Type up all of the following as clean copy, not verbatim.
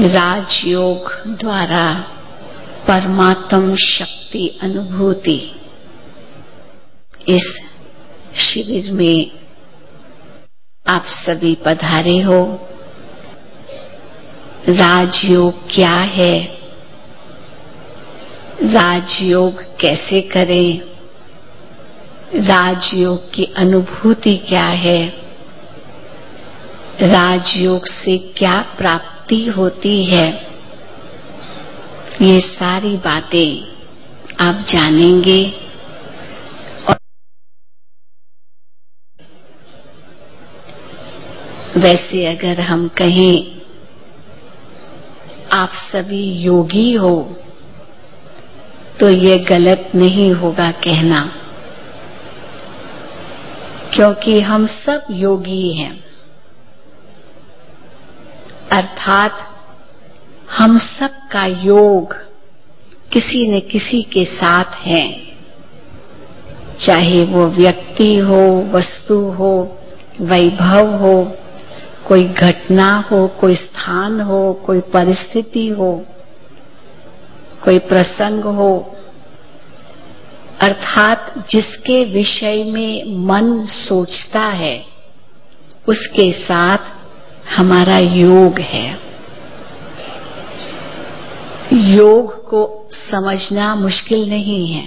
राजयोग द्वारा परमात्म शक्ति अनुभूति। इस शिविर में आप सभी पधारे हो। राजयोग क्या है, राजयोग कैसे करें, राजयोग की अनुभूति क्या है, राजयोग से क्या प्राप्ति होती है, ये सारी बातें आप जानेंगे। और वैसे अगर हम कहें आप सभी योगी हो तो ये गलत नहीं होगा कहना, क्योंकि हम सब योगी हैं। अर्थात हम सब का योग किसी न किसी के साथ है, चाहे वो व्यक्ति हो, वस्तु हो, वैभव हो, कोई घटना हो, कोई स्थान हो, कोई परिस्थिति हो, कोई प्रसंग हो। अर्थात जिसके विषय में मन सोचता है उसके साथ हमारा योग है। योग को समझना मुश्किल नहीं है।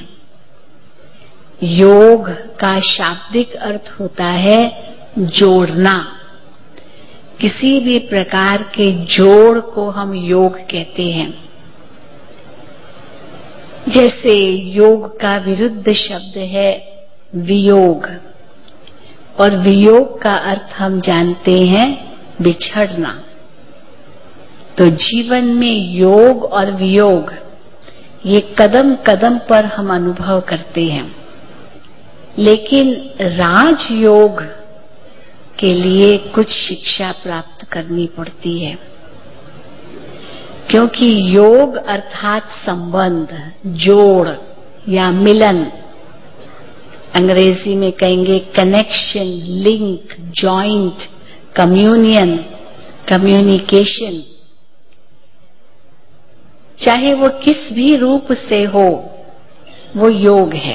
योग का शाब्दिक अर्थ होता है जोड़ना। किसी भी प्रकार के जोड़ को हम योग कहते हैं। जैसे योग का विरुद्ध शब्द है वियोग, और वियोग का अर्थ हम जानते हैं बिछड़ना। तो जीवन में योग और वियोग ये कदम कदम पर हम अनुभव करते हैं, लेकिन राजयोग के लिए कुछ शिक्षा प्राप्त करनी पड़ती है, क्योंकि योग अर्थात संबंध, जोड़ या मिलन, अंग्रेजी में कहेंगे connection, link, joint, communion, communication, चाहे वो किस भी रूप से हो, वो योग है।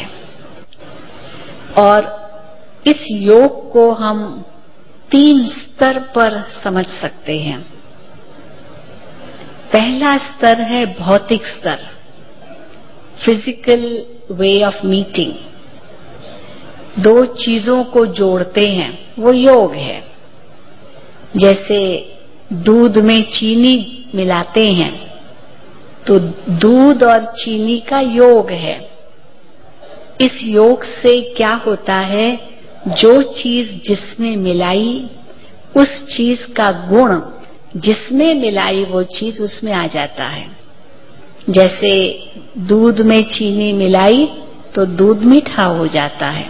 और इस योग को हम 3 स्तर पर समझ सकते हैं। पहला स्तर है भौतिक स्तर, फिजिकल वे ऑफ मीटिंग। 2 चीजों को जोड़ते हैं, वो योग है। जैसे दूध में चीनी मिलाते हैं तो दूध और चीनी का योग है। इस योग से क्या होता है, जो चीज जिसमें मिलाई उस चीज का गुण जिसमें मिलाई वो चीज उसमें आ जाता है। जैसे दूध में चीनी मिलाई तो दूध मीठा हो जाता है,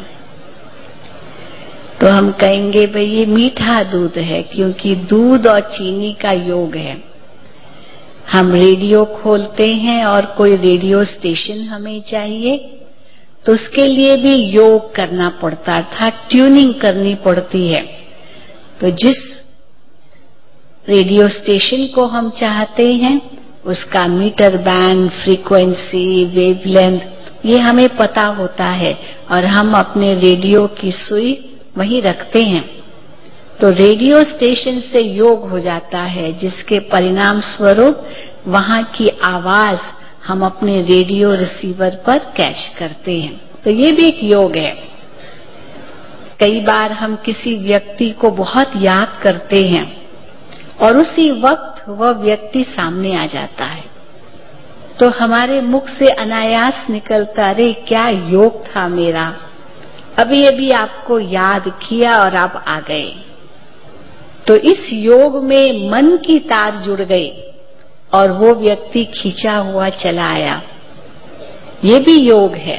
तो हम कहेंगे भाई ये मीठा दूध है, क्योंकि दूध और चीनी का योग है। हम रेडियो खोलते हैं और कोई रेडियो स्टेशन हमें चाहिए तो उसके लिए भी योग करना पड़ता है, अर्थात ट्यूनिंग करनी पड़ती है। तो जिस रेडियो स्टेशन को हम चाहते हैं उसका मीटर बैंड, फ्रीक्वेंसी, वेवलेंथ ये हमें पता होता है और हम अपने रेडियो की सुई वहीं रखते हैं। तो रेडियो स्टेशन से योग हो जाता है, जिसके परिणाम स्वरूप वहां की आवाज हम अपने रेडियो रिसीवर पर कैच करते हैं। तो ये भी एक योग है। कई बार हम किसी व्यक्ति को बहुत याद करते हैं और उसी वक्त वह व्यक्ति सामने आ जाता है, तो हमारे मुख से अनायास निकलता, अरे क्या योग था मेरा, अभी अभी आपको याद किया और आप आ गए। तो इस योग में मन की तार जुड़ गई और वो व्यक्ति खींचा हुआ चला आया, ये भी योग है।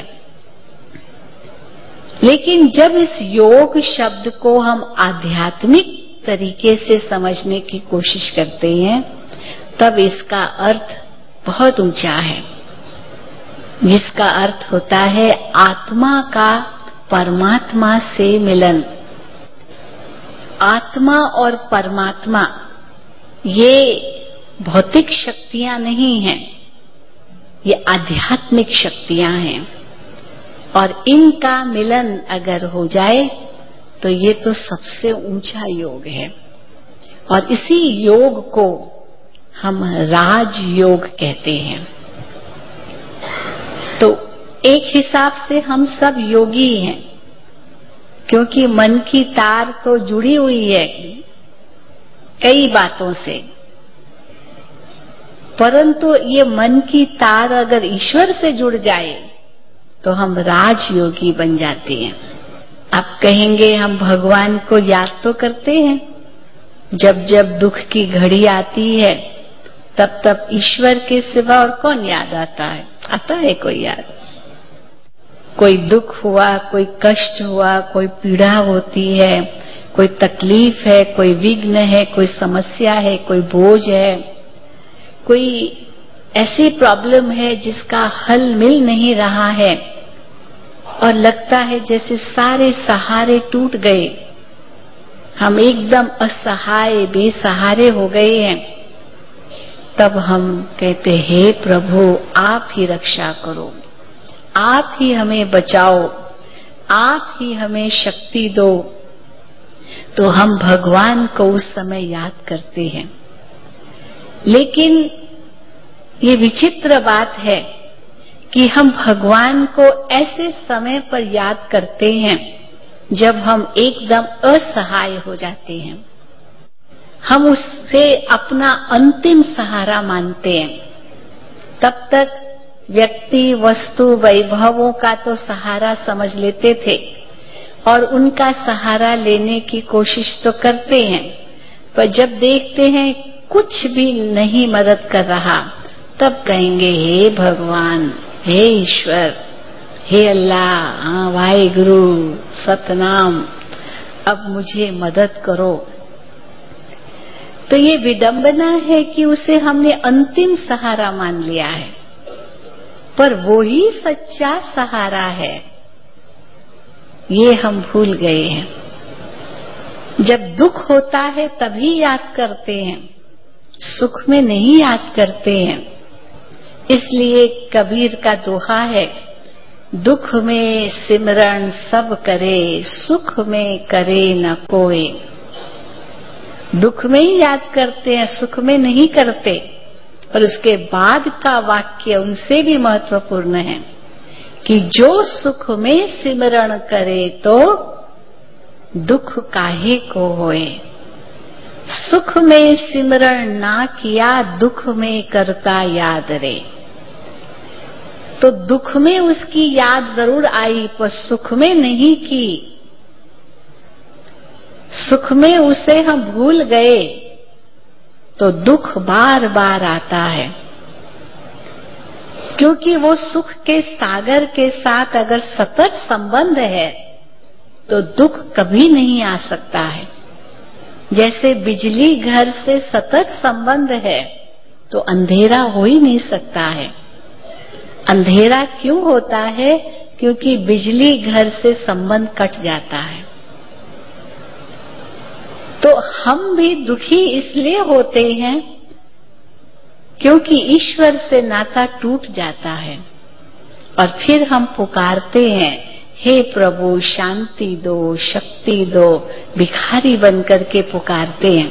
लेकिन जब इस योग शब्द को हम आध्यात्मिक तरीके से समझने की कोशिश करते हैं तब इसका अर्थ बहुत ऊंचा है, जिसका अर्थ होता है आत्मा का परमात्मा से मिलन। आत्मा और परमात्मा ये भौतिक शक्तियां नहीं हैं, ये आध्यात्मिक शक्तियां हैं। और इनका मिलन अगर हो जाए तो ये तो सबसे ऊंचा योग है। और इसी योग को हम राज योग कहते हैं। तो एक हिसाब से हम सब योगी हैं, क्योंकि मन की तार तो जुड़ी हुई है कई बातों से। परंतु ये मन की तार अगर ईश्वर से जुड़ जाए तो हम राजयोगी बन जाते हैं। आप कहेंगे हम भगवान को याद तो करते हैं, जब जब दुख की घड़ी आती है तब तब ईश्वर के सिवा और कौन याद आता है? आता है कोई याद? कोई दुख हुआ, कोई कष्ट हुआ, कोई पीड़ा होती है, कोई तकलीफ है, कोई विघ्न है, कोई समस्या है, कोई बोझ है, कोई ऐसी प्रॉब्लम है जिसका हल मिल नहीं रहा है और लगता है जैसे सारे सहारे टूट गए, हम एकदम असहाय बेसहारे हो गए हैं। तब हम कहते, हे प्रभु आप ही रक्षा करो, आप ही हमें बचाओ, आप ही हमें शक्ति दो। तो हम भगवान को उस समय याद करते हैं। लेकिन ये विचित्र बात है कि हम भगवान को ऐसे समय पर याद करते हैं जब हम एकदम असहाय हो जाते हैं। हम उससे अपना अंतिम सहारा मानते हैं। तब तक व्यक्ति वस्तु वैभवों का तो सहारा समझ लेते थे और उनका सहारा लेने की कोशिश तो करते हैं, पर जब देखते हैं कुछ भी नहीं मदद कर रहा, तब कहेंगे हे भगवान, हे ईश्वर, हे अल्लाह, वाहिगुरु, सतनाम, अब मुझे मदद करो। तो ये विडंबना है कि उसे हमने अंतिम सहारा मान लिया है, पर वो ही सच्चा सहारा है, ये हम भूल गए हैं। जब दुख होता है तभी याद करते हैं, सुख में नहीं याद करते हैं। इसलिए कबीर का दोहा है, दुख में सिमरन सब करे, सुख में करे न कोई। दुख में ही याद करते हैं, सुख में नहीं करते। और उसके बाद का वाक्य उनसे भी महत्वपूर्ण है कि जो सुख में सिमरण करे तो दुख काहे को होए। सुख में सिमरण ना किया, दुख में करता याद रे। तो दुख में उसकी याद जरूर आई, पर सुख में नहीं की। सुख में उसे हम भूल गए तो दुख बार बार आता है, क्योंकि वो सुख के सागर के साथ अगर सतत संबंध है तो दुख कभी नहीं आ सकता है। जैसे बिजली घर से सतत संबंध है तो अंधेरा हो ही नहीं सकता है। अंधेरा क्यों होता है? क्योंकि बिजली घर से संबंध कट जाता है। तो हम भी दुखी इसलिए होते हैं क्योंकि ईश्वर से नाता टूट जाता है और फिर हम पुकारते हैं, हे प्रभु शांति दो, शक्ति दो, भिखारी बनकर के पुकारते हैं।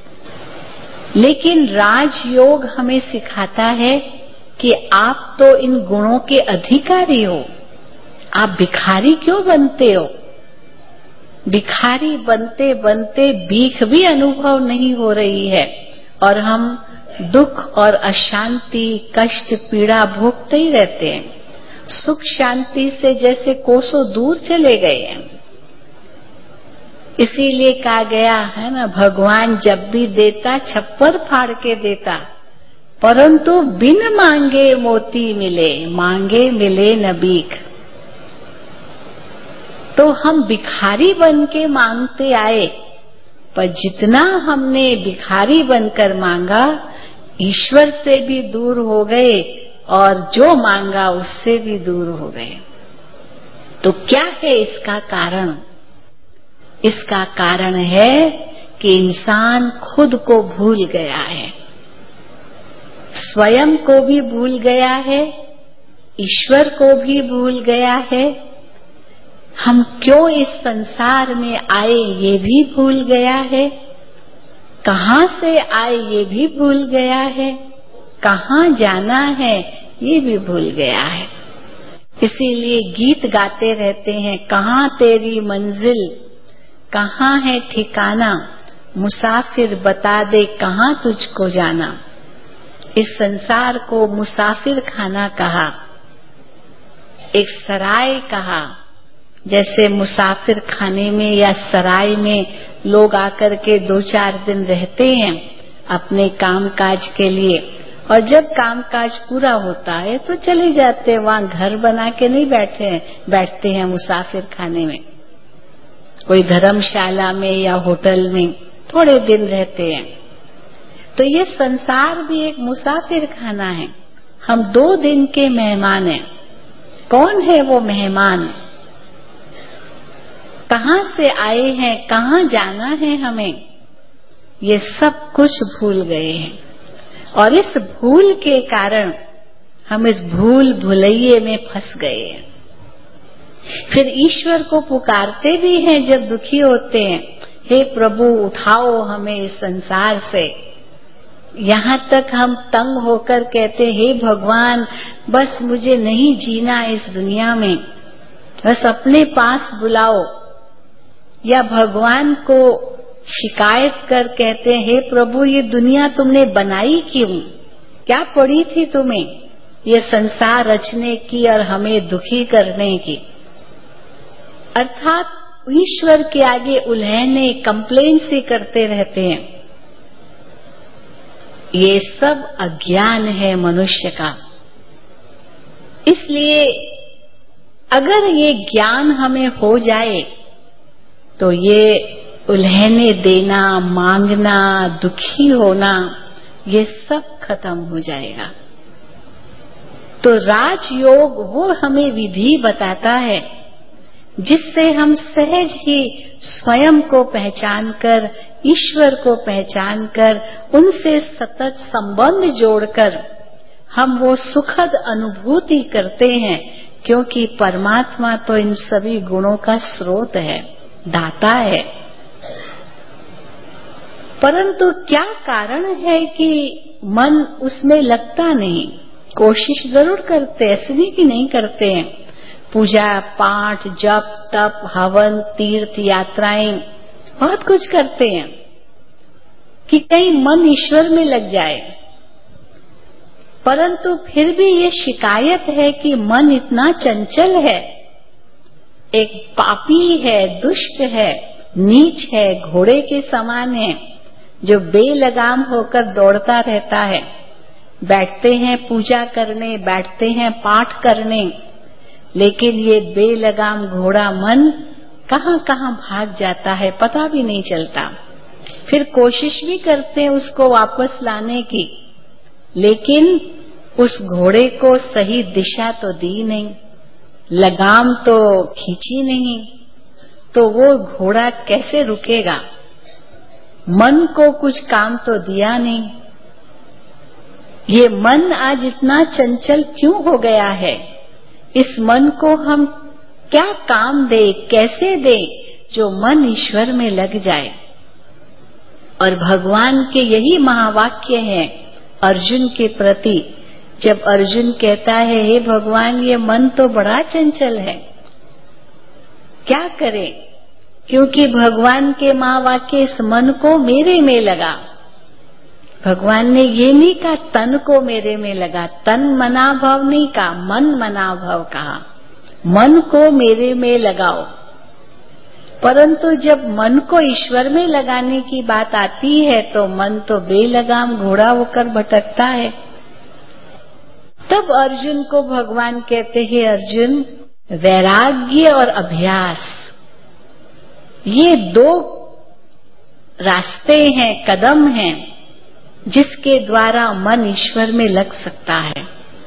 लेकिन राजयोग हमें सिखाता है कि आप तो इन गुणों के अधिकारी हो, आप भिखारी क्यों बनते हो? भिखारी बनते बनते भीख भी अनुभव नहीं हो रही है और हम दुख और अशांति, कष्ट, पीड़ा भोगते ही रहते हैं। सुख शांति से जैसे कोसों दूर चले गए हैं। इसीलिए कहा गया है ना, भगवान जब भी देता छप्पर फाड़ के देता, परंतु बिन मांगे मोती मिले, मांगे मिले न भीख। तो हम भिखारी बन के मांगते आए, पर जितना हमने भिखारी बनकर मांगा, ईश्वर से भी दूर हो गए और जो मांगा उससे भी दूर हो गए। तो क्या है इसका कारण? इसका कारण है कि इंसान खुद को भूल गया है। स्वयं को भी भूल गया है, ईश्वर को भी भूल गया है, हम क्यों इस संसार में आए ये भी भूल गया है, कहाँ से आए ये भी भूल गया है, कहाँ जाना है ये भी भूल गया है। इसीलिए गीत गाते रहते हैं, कहाँ तेरी मंजिल, कहाँ है ठिकाना, मुसाफिर बता दे कहाँ तुझको जाना। इस संसार को मुसाफिर खाना कहा, एक सराय कहा। जैसे मुसाफिर खाने में या सराय में लोग आकर के 2-4 दिन रहते हैं अपने कामकाज के लिए, और जब कामकाज पूरा होता है तो चले जाते हैं। वहां घर बना के नहीं बैठते हैं मुसाफिर खाने में, कोई धर्मशाला में या होटल में थोड़े दिन रहते हैं। तो ये संसार भी एक मुसाफिर खाना है। हम 2 दिन के मेहमान हैं। कौन है वो मेहमान, कहाँ से आए हैं, कहाँ जाना है हमें, ये सब कुछ भूल गए हैं। और इस भूल के कारण हम इस भूल भुलैये में फंस गए हैं। फिर ईश्वर को पुकारते भी हैं जब दुखी होते हैं, हे प्रभु उठाओ हमें इस संसार से। यहाँ तक हम तंग होकर कहते, हे भगवान बस मुझे नहीं जीना इस दुनिया में, बस अपने पास बुलाओ। या भगवान को शिकायत कर कहते हैं, हे प्रभु ये दुनिया तुमने बनाई क्यों, क्या पड़ी थी तुम्हें ये संसार रचने की और हमें दुखी करने की। अर्थात ईश्वर के आगे उल्हने, कंप्लेन से करते रहते हैं। ये सब अज्ञान है मनुष्य का। इसलिए अगर ये ज्ञान हमें हो जाए तो ये उल्हने देना, मांगना, दुखी होना, ये सब खत्म हो जाएगा। तो राजयोग वो हमें विधि बताता है जिससे हम सहज ही स्वयं को पहचानकर, ईश्वर को पहचानकर, उनसे सतत संबंध जोड़कर हम वो सुखद अनुभूति करते हैं। क्योंकि परमात्मा तो इन सभी गुणों का स्रोत है, दाता है। परंतु क्या कारण है कि मन उसमें लगता नहीं। कोशिश जरूर करते, ऐसे नहीं कि नहीं करते हैं। पूजा पाठ, जप तप, हवन, तीर्थ यात्राएं, बहुत कुछ करते हैं कि कहीं मन ईश्वर में लग जाए। परंतु फिर भी ये शिकायत है कि मन इतना चंचल है, एक पापी है, दुष्ट है, नीच है, घोड़े के समान है, जो बेलगाम होकर दौड़ता रहता है। बैठते हैं पूजा करने, बैठते हैं पाठ करने, लेकिन ये बेलगाम घोड़ा मन कहाँ कहाँ भाग जाता है, पता भी नहीं चलता। फिर कोशिश भी करते हैं उसको वापस लाने की, लेकिन उस घोड़े को सही दिशा तो दी नहीं, लगाम तो खींची नहीं, तो वो घोड़ा कैसे रुकेगा। मन को कुछ काम तो दिया नहीं। ये मन आज इतना चंचल क्यों हो गया है। इस मन को हम क्या काम दे, कैसे दे जो मन ईश्वर में लग जाए। और भगवान के यही महावाक्य है अर्जुन के प्रति। जब अर्जुन कहता है, हे भगवान ये मन तो बड़ा चंचल है, क्या करे। क्योंकि भगवान के महावाक्य इस मन को मेरे में लगा। भगवान ने ये नहीं कहा तन को मेरे में लगा, तन मना भव नहीं कहा, मन मना भव कहा। मन को मेरे में लगाओ। परंतु जब मन को ईश्वर में लगाने की बात आती है तो मन तो बेलगाम घोड़ा होकर भटकता है। तब अर्जुन को भगवान कहते हैं, अर्जुन वैराग्य और अभ्यास ये 2 रास्ते हैं, कदम हैं, जिसके द्वारा मन ईश्वर में लग सकता है।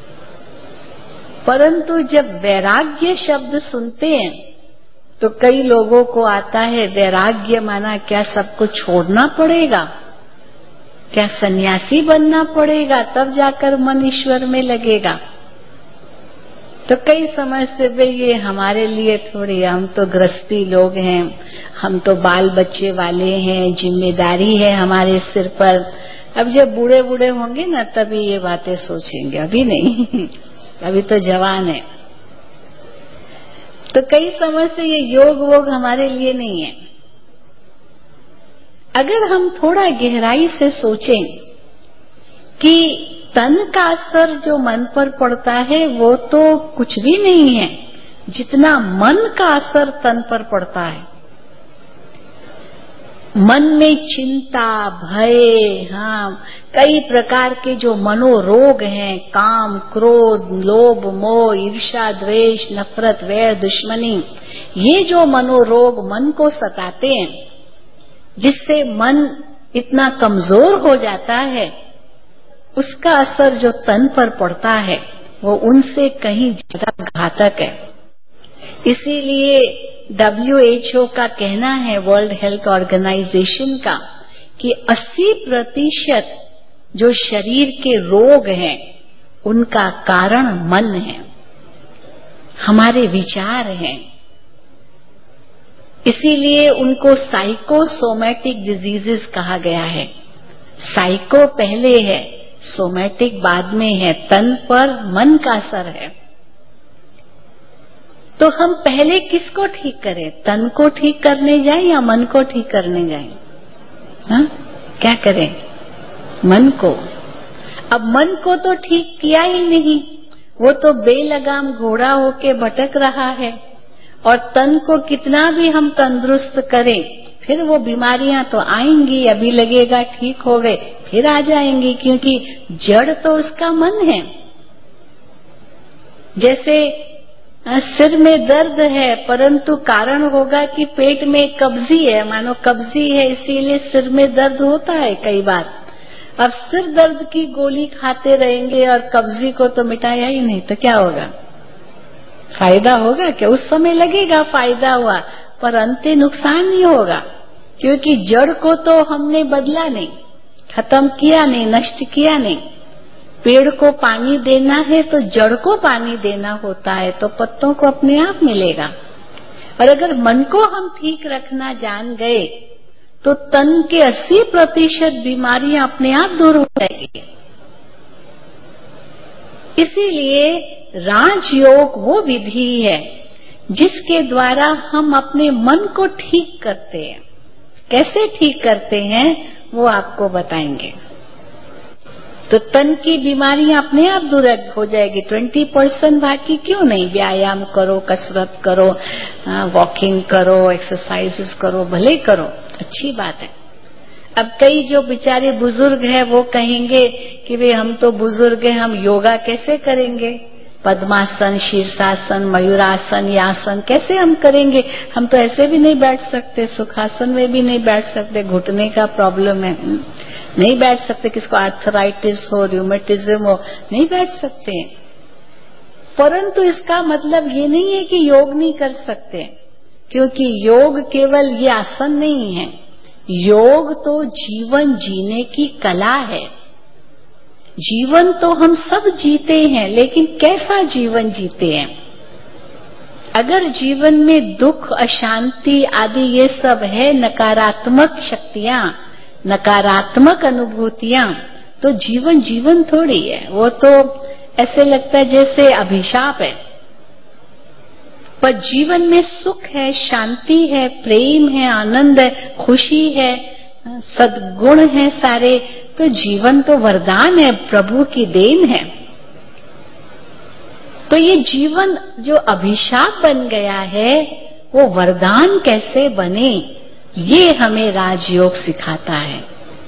परंतु जब वैराग्य शब्द सुनते हैं तो कई लोगों को आता है वैराग्य माना क्या सबको छोड़ना पड़ेगा। क्या सन्यासी बनना पड़ेगा तब जाकर मन ईश्वर में लगेगा? तो कई समय से भाई ये हमारे लिए थोड़ी, हम तो गृहस्थी लोग हैं, हम तो बाल बच्चे वाले हैं, जिम्मेदारी है हमारे सिर पर। अब जब बूढ़े बूढ़े होंगे ना तभी ये बातें सोचेंगे, अभी नहीं अभी तो जवान है। तो कई समय से ये योग वोग हमारे लिए नहीं है। अगर हम थोड़ा गहराई से सोचें कि तन का असर जो मन पर पड़ता है वो तो कुछ भी नहीं है जितना मन का असर तन पर पड़ता है। मन में चिंता, भय, कई प्रकार के जो मनोरोग हैं, काम, क्रोध, लोभ, मोह, ईर्ष्या, द्वेष, नफरत, वैर, दुश्मनी, ये जो मनोरोग मन को सताते हैं, जिससे मन इतना कमजोर हो जाता है, उसका असर जो तन पर पड़ता है वो उनसे कहीं ज्यादा घातक है। इसीलिए WHO का कहना है, वर्ल्ड हेल्थ ऑर्गेनाइजेशन का, कि 80% जो शरीर के रोग हैं उनका कारण मन है, हमारे विचार हैं। इसीलिए उनको साइकोसोमैटिक डिजीजेस कहा गया है। साइको पहले है, सोमैटिक बाद में है, तन पर मन का असर है। तो हम पहले किसको ठीक करें? तन को ठीक करने जाएं या मन को ठीक करने जाएं? क्या करें? मन को। अब मन को तो ठीक किया ही नहीं, वो तो बेलगाम घोड़ा होके भटक रहा है। और तन को कितना भी हम तंदुरुस्त करें, फिर वो बीमारियां तो आएंगी, अभी लगेगा ठीक हो गए, फिर आ जाएंगी, क्योंकि जड़ तो उसका मन है। जैसे सिर में दर्द है, परंतु कारण होगा कि पेट में कब्जी है, मानो कब्जी है इसीलिए सिर में दर्द होता है कई बार। अब सिर दर्द की गोली खाते रहेंगे और कब्जी को तो मिटाया ही नहीं, तो क्या होगा? फायदा होगा क्या? उस समय लगेगा फायदा हुआ, पर अंते नुकसान ही होगा, क्योंकि जड़ को तो हमने बदला नहीं, खत्म किया नहीं, नष्ट किया नहीं। पेड़ को पानी देना है तो जड़ को पानी देना होता है, तो पत्तों को अपने आप मिलेगा। और अगर मन को हम ठीक रखना जान गए तो तन के 80% बीमारियां अपने आप दूर हो जाएगी। इसीलिए राजयोग वो विधि है जिसके द्वारा हम अपने मन को ठीक करते हैं। कैसे ठीक करते हैं वो आपको बताएंगे। तो तन की बीमारियां अपने आप दूर हो जाएगी। 20% बाकी क्यों नहीं? व्यायाम करो, कसरत करो, वॉकिंग करो, एक्सरसाइजेस करो, भले करो, अच्छी बात है। अब कई जो बेचारे बुजुर्ग हैं वो कहेंगे कि भाई हम तो बुजुर्ग हैं, हम योगा कैसे करेंगे? पद्मासन, शीर्षासन, मयूरासन, यासन कैसे हम करेंगे? हम तो ऐसे भी नहीं बैठ सकते, सुखासन में भी नहीं बैठ सकते, घुटने का प्रॉब्लम है, नहीं बैठ सकते। किसको आर्थराइटिस हो, रूमेटिज्म हो, नहीं बैठ सकते। परंतु इसका मतलब ये नहीं है कि योग नहीं कर सकते, क्योंकि योग केवल ये आसन नहीं है। योग तो जीवन जीने की कला है। जीवन तो हम सब जीते हैं, लेकिन कैसा जीवन जीते हैं? अगर जीवन में दुख, अशांति आदि ये सब है, नकारात्मक शक्तियां, नकारात्मक अनुभूतियां, तो जीवन जीवन थोड़ी है। वो तो ऐसे लगता है जैसे अभिशाप है। पर जीवन में सुख है, शांति है, प्रेम है, आनंद है, खुशी है, सद्गुण है सारे, तो जीवन तो वरदान है, प्रभु की देन है। तो ये जीवन जो अभिशाप बन गया है वो वरदान कैसे बने, ये हमें राजयोग सिखाता है।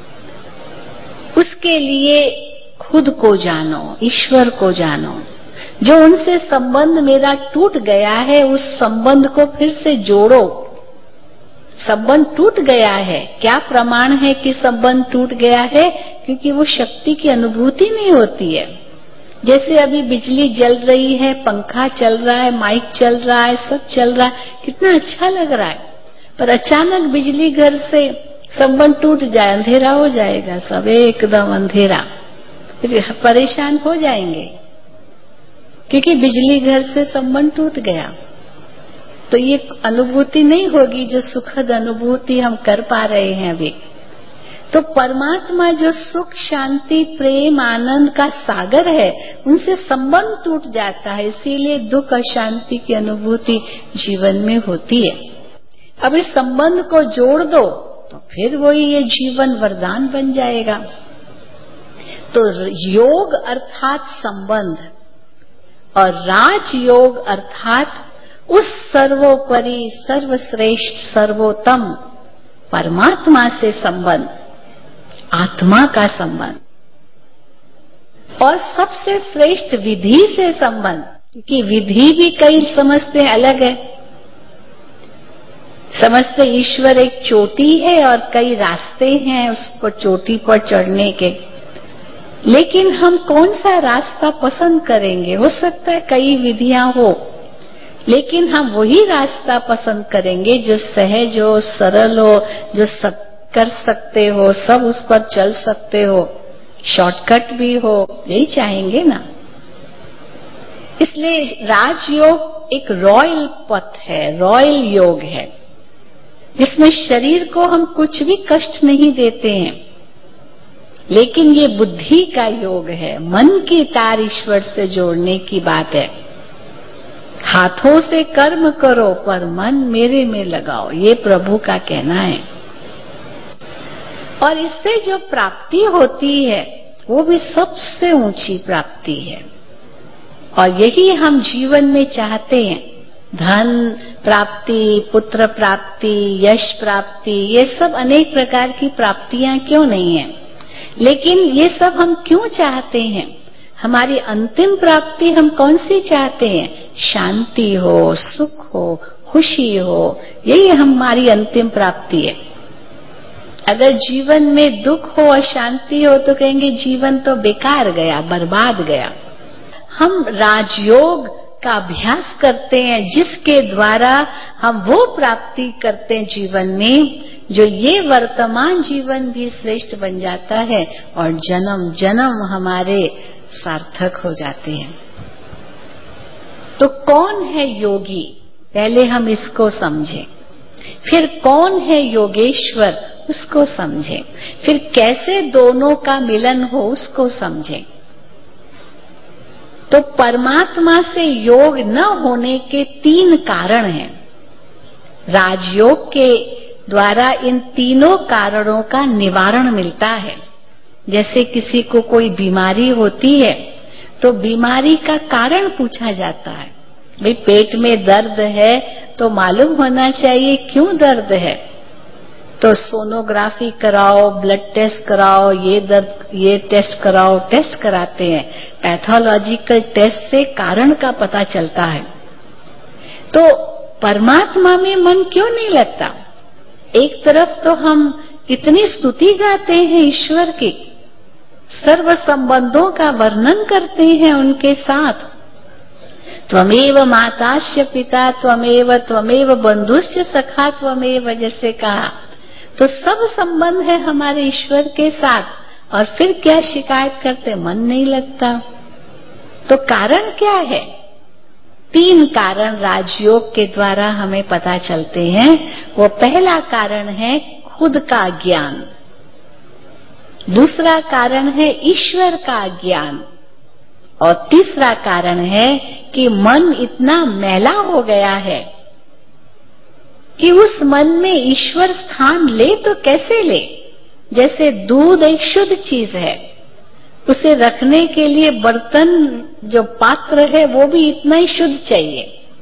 उसके लिए खुद को जानो, ईश्वर को जानो। जो उनसे संबंध मेरा टूट गया है उस संबंध को फिर से जोड़ो। संबंध टूट गया है, क्या प्रमाण है कि संबंध टूट गया है? क्योंकि वो शक्ति की अनुभूति नहीं होती है। जैसे अभी बिजली जल रही है, पंखा चल रहा है, माइक चल रहा है, सब चल रहा है, कितना अच्छा लग रहा है, पर अचानक बिजली घर से संबंध टूट जाए, अंधेरा हो जाएगा, सब एकदम अंधेरा, फिर परेशान हो जाएंगे क्योंकि बिजली घर से संबंध टूट गया। तो ये अनुभूति नहीं होगी जो सुखद अनुभूति हम कर पा रहे हैं अभी। तो परमात्मा जो सुख, शांति, प्रेम, आनंद का सागर है, उनसे संबंध टूट जाता है, इसीलिए दुख और शांति की अनुभूति जीवन में होती है। अब इस संबंध को जोड़ दो तो फिर वही ये जीवन वरदान बन जाएगा। तो योग अर्थात संबंध और राजयोग अर्थात उस सर्वोपरि, सर्वश्रेष्ठ, सर्वोत्तम परमात्मा से संबंध, आत्मा का संबंध, और सबसे श्रेष्ठ विधि से संबंध, क्योंकि विधि भी कई समझते अलग है। समझते ईश्वर एक चोटी है और कई रास्ते हैं उसको चोटी पर चढ़ने के, लेकिन हम कौन सा रास्ता पसंद करेंगे? हो सकता है कई विधियां हो, लेकिन हम वही रास्ता पसंद करेंगे जो सहज हो, सरल हो, जो सब कर सकते हो, सब उस पर चल सकते हो, शॉर्टकट भी हो, यही चाहेंगे ना। इसलिए राजयोग एक रॉयल पथ है, रॉयल योग है, जिसमें शरीर को हम कुछ भी कष्ट नहीं देते हैं। लेकिन ये बुद्धि का योग है, मन की तार ईश्वर से जोड़ने की बात है। हाथों से कर्म करो पर मन मेरे में लगाओ, ये प्रभु का कहना है। और इससे जो प्राप्ति होती है वो भी सबसे ऊंची प्राप्ति है, और यही हम जीवन में चाहते हैं। धन प्राप्ति, पुत्र प्राप्ति, यश प्राप्ति, ये सब अनेक प्रकार की प्राप्तियां क्यों नहीं है, लेकिन ये सब हम क्यों चाहते हैं? हमारी अंतिम प्राप्ति हम कौन सी चाहते हैं? शांति हो, सुख हो, खुशी हो, यही हमारी अंतिम प्राप्ति है। अगर जीवन में दुख हो, अशांति हो, तो कहेंगे जीवन तो बेकार गया, बर्बाद गया। हम राजयोग का अभ्यास करते हैं जिसके द्वारा हम वो प्राप्ति करते हैं जीवन में, जो ये वर्तमान जीवन भी श्रेष्ठ बन जाता है और जन्म जन्म हमारे सार्थक हो जाते हैं। तो कौन है योगी, पहले हम इसको समझें, फिर कौन है योगेश्वर उसको समझें, फिर कैसे दोनों का मिलन हो उसको समझें। तो परमात्मा से योग न होने के 3 कारण हैं। राजयोग के द्वारा इन तीनों कारणों का निवारण मिलता है। जैसे किसी को कोई बीमारी होती है तो बीमारी का कारण पूछा जाता है। भाई पेट में दर्द है तो मालूम होना चाहिए क्यों दर्द है, तो सोनोग्राफी कराओ, ब्लड टेस्ट कराओ, ये टेस्ट कराओ, टेस्ट कराते हैं। पैथोलॉजिकल टेस्ट से कारण का पता चलता है। तो परमात्मा में मन क्यों नहीं लगता? एक तरफ तो हम इतनी स्तुति गाते हैं ईश्वर की, सर्व संबंधों का वर्णन करते हैं उनके साथ, त्वमेव माताश्च पिता त्वमेव बंधुश्च सखा त्वमेव, जैसे कहा, तो सब संबंध है हमारे ईश्वर के साथ, और फिर क्या शिकायत करते? मन नहीं लगता। तो कारण क्या है? 3 कारण राजयोग के द्वारा हमें पता चलते हैं। वो पहला कारण है खुद का ज्ञान, दूसरा कारण है ईश्वर का ज्ञान, और तीसरा कारण है कि मन इतना मैला हो गया है कि उस मन में ईश्वर स्थान ले तो कैसे ले? जैसे दूध एक शुद्ध चीज है, उसे रखने के लिए बर्तन जो पात्र है वो भी इतना ही शुद्ध चाहिए।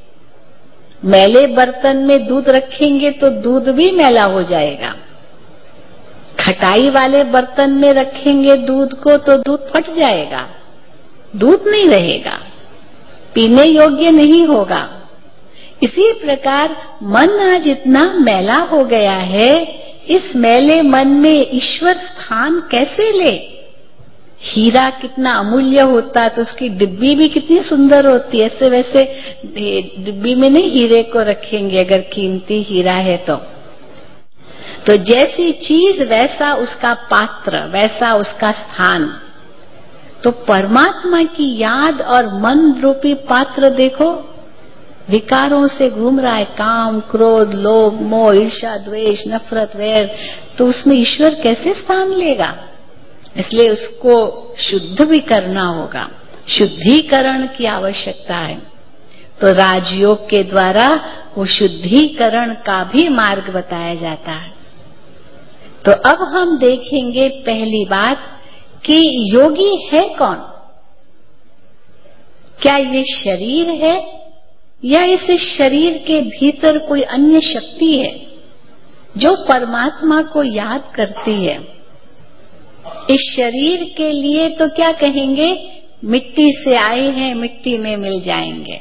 मैले बर्तन में दूध रखेंगे तो दूध भी मैला हो जाएगा। खटाई वाले बर्तन में रखेंगे दूध को तो दूध फट जाएगा, दूध नहीं रहेगा, पीने योग्य नहीं होगा। इसी प्रकार मन आज इतना मैला हो गया है, इस मैले मन में ईश्वर स्थान कैसे ले? हीरा कितना अमूल्य होता है तो उसकी डिब्बी भी कितनी सुंदर होती है, ऐसे वैसे डिब्बी में नहीं हीरे को रखेंगे अगर कीमती हीरा है तो तो जैसी चीज वैसा उसका पात्र, वैसा उसका स्थान। तो परमात्मा की याद और मन रूपी पात्र देखो, विकारों से घूम रहा है, काम, क्रोध, लोभ, मोह, ईर्ष्या, द्वेष, नफरत, वैर, तो उसमें ईश्वर कैसे स्थान लेगा? इसलिए उसको शुद्ध भी करना होगा, शुद्धिकरण की आवश्यकता है। तो राजयोग के द्वारा वो शुद्धिकरण का भी मार्ग बताया जाता है। तो अब हम देखेंगे पहली बात कि योगी है कौन? क्या ये शरीर है या इस शरीर के भीतर कोई अन्य शक्ति है जो परमात्मा को याद करती है? इस शरीर के लिए तो क्या कहेंगे, मिट्टी से आए हैं, मिट्टी में मिल जाएंगे।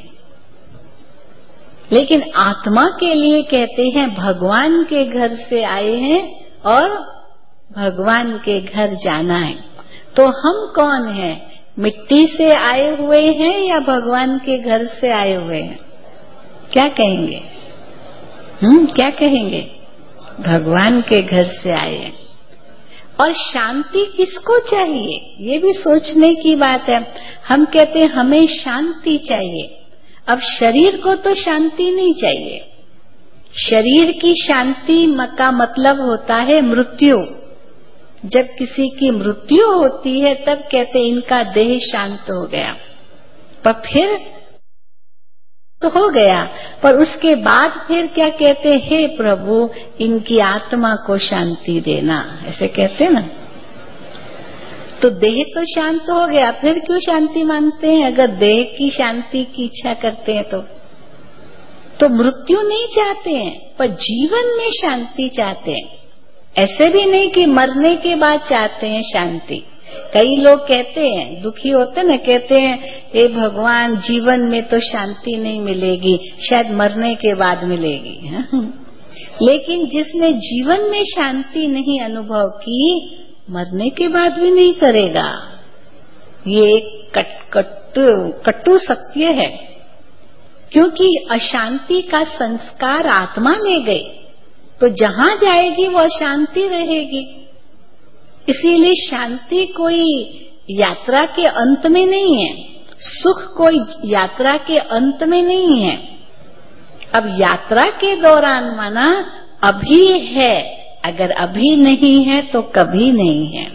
लेकिन आत्मा के लिए कहते हैं भगवान के घर से आए हैं और भगवान के घर जाना है। तो हम कौन हैं? मिट्टी से आए हुए हैं या भगवान के घर से आए हुए हैं? क्या कहेंगे? क्या कहेंगे? भगवान के घर से आए हैं। और शांति किसको चाहिए, ये भी सोचने की बात है। हम कहते हैं हमें शांति चाहिए। अब शरीर को तो शांति नहीं चाहिए। शरीर की शांति का मतलब होता है मृत्यु। जब किसी की मृत्यु होती है तब कहते हैं इनका देह शांत हो गया। पर फिर तो हो गया, पर उसके बाद फिर क्या कहते हैं, हे प्रभु इनकी आत्मा को शांति देना, ऐसे कहते हैं ना। तो देह तो शांत हो गया, फिर क्यों शांति मांगते हैं? अगर देह की शांति की इच्छा करते हैं तो मृत्यु नहीं चाहते हैं, पर जीवन में शांति चाहते हैं। ऐसे भी नहीं कि मरने के बाद चाहते हैं शांति। कई लोग कहते हैं, दुखी होते ना, कहते हैं हे भगवान जीवन में तो शांति नहीं मिलेगी, शायद मरने के बाद मिलेगी। लेकिन जिसने जीवन में शांति नहीं अनुभव की, मरने के बाद भी नहीं करेगा। ये एक कटु सत्य है, क्योंकि अशांति का संस्कार आत्मा ले गई, तो जहां जाएगी वो अशांति रहेगी। इसीलिए शांति कोई यात्रा के अंत में नहीं है, सुख कोई यात्रा के अंत में नहीं है। अब यात्रा के दौरान माना अभी है, अगर अभी नहीं है तो कभी नहीं है।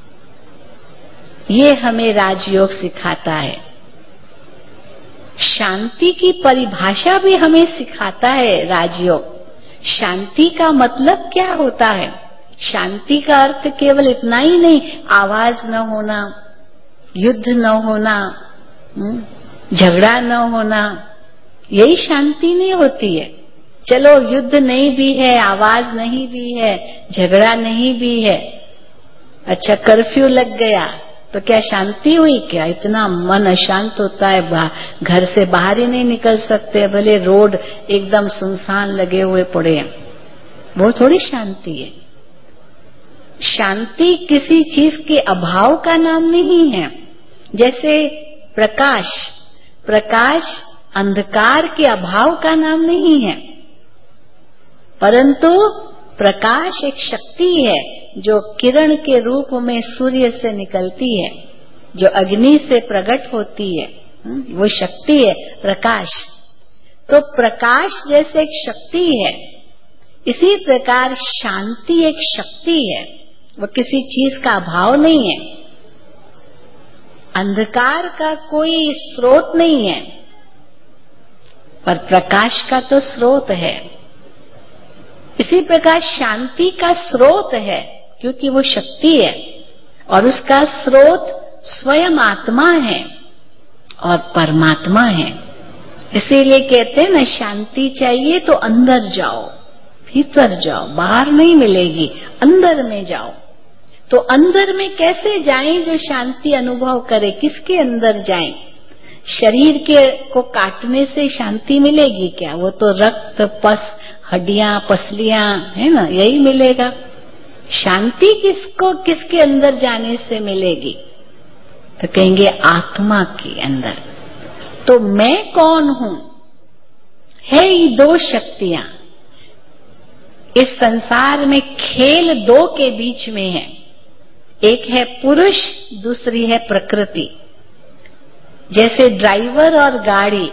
ये हमें राजयोग सिखाता है। शांति की परिभाषा भी हमें सिखाता है राजयोग। शांति का मतलब क्या होता है? शांति का अर्थ केवल इतना ही नहीं, आवाज न होना, युद्ध न होना, झगड़ा न होना, यही शांति नहीं होती है। चलो युद्ध नहीं भी है, आवाज नहीं भी है, झगड़ा नहीं भी है, अच्छा कर्फ्यू लग गया तो क्या शांति हुई? क्या इतना मन अशांत होता है, घर से बाहर ही नहीं निकल सकते, भले रोड एकदम सुनसान लगे हुए पड़े हैं, वो थोड़ी शांति है। शांति किसी चीज के अभाव का नाम नहीं है। जैसे प्रकाश, प्रकाश अंधकार के अभाव का नाम नहीं है, परंतु प्रकाश एक शक्ति है जो किरण के रूप में सूर्य से निकलती है, जो अग्नि से प्रकट होती है, वो शक्ति है प्रकाश। तो प्रकाश जैसे एक शक्ति है, इसी प्रकार शांति एक शक्ति है, वो किसी चीज का अभाव नहीं है। अंधकार का कोई स्रोत नहीं है, पर प्रकाश का तो स्रोत है। इसी प्रकार शांति का स्रोत है, क्योंकि वो शक्ति है और उसका स्रोत स्वयं आत्मा है और परमात्मा है। इसीलिए कहते हैं ना, शांति चाहिए तो अंदर जाओ, भीतर जाओ, बाहर नहीं मिलेगी, अंदर में जाओ। तो अंदर में कैसे जाएं जो शांति अनुभव करे? किसके अंदर जाएं? शरीर के को काटने से शांति मिलेगी क्या? वो तो रक्त, पस, हड्डियां, पसलियां है ना, यही मिलेगा। शांति किसको, किसके अंदर जाने से मिलेगी? तो कहेंगे आत्मा के अंदर। तो मैं कौन हूं? है ये दो शक्तियां, इस संसार में खेल दो के बीच में है, एक है पुरुष, दूसरी है प्रकृति। जैसे ड्राइवर और गाड़ी,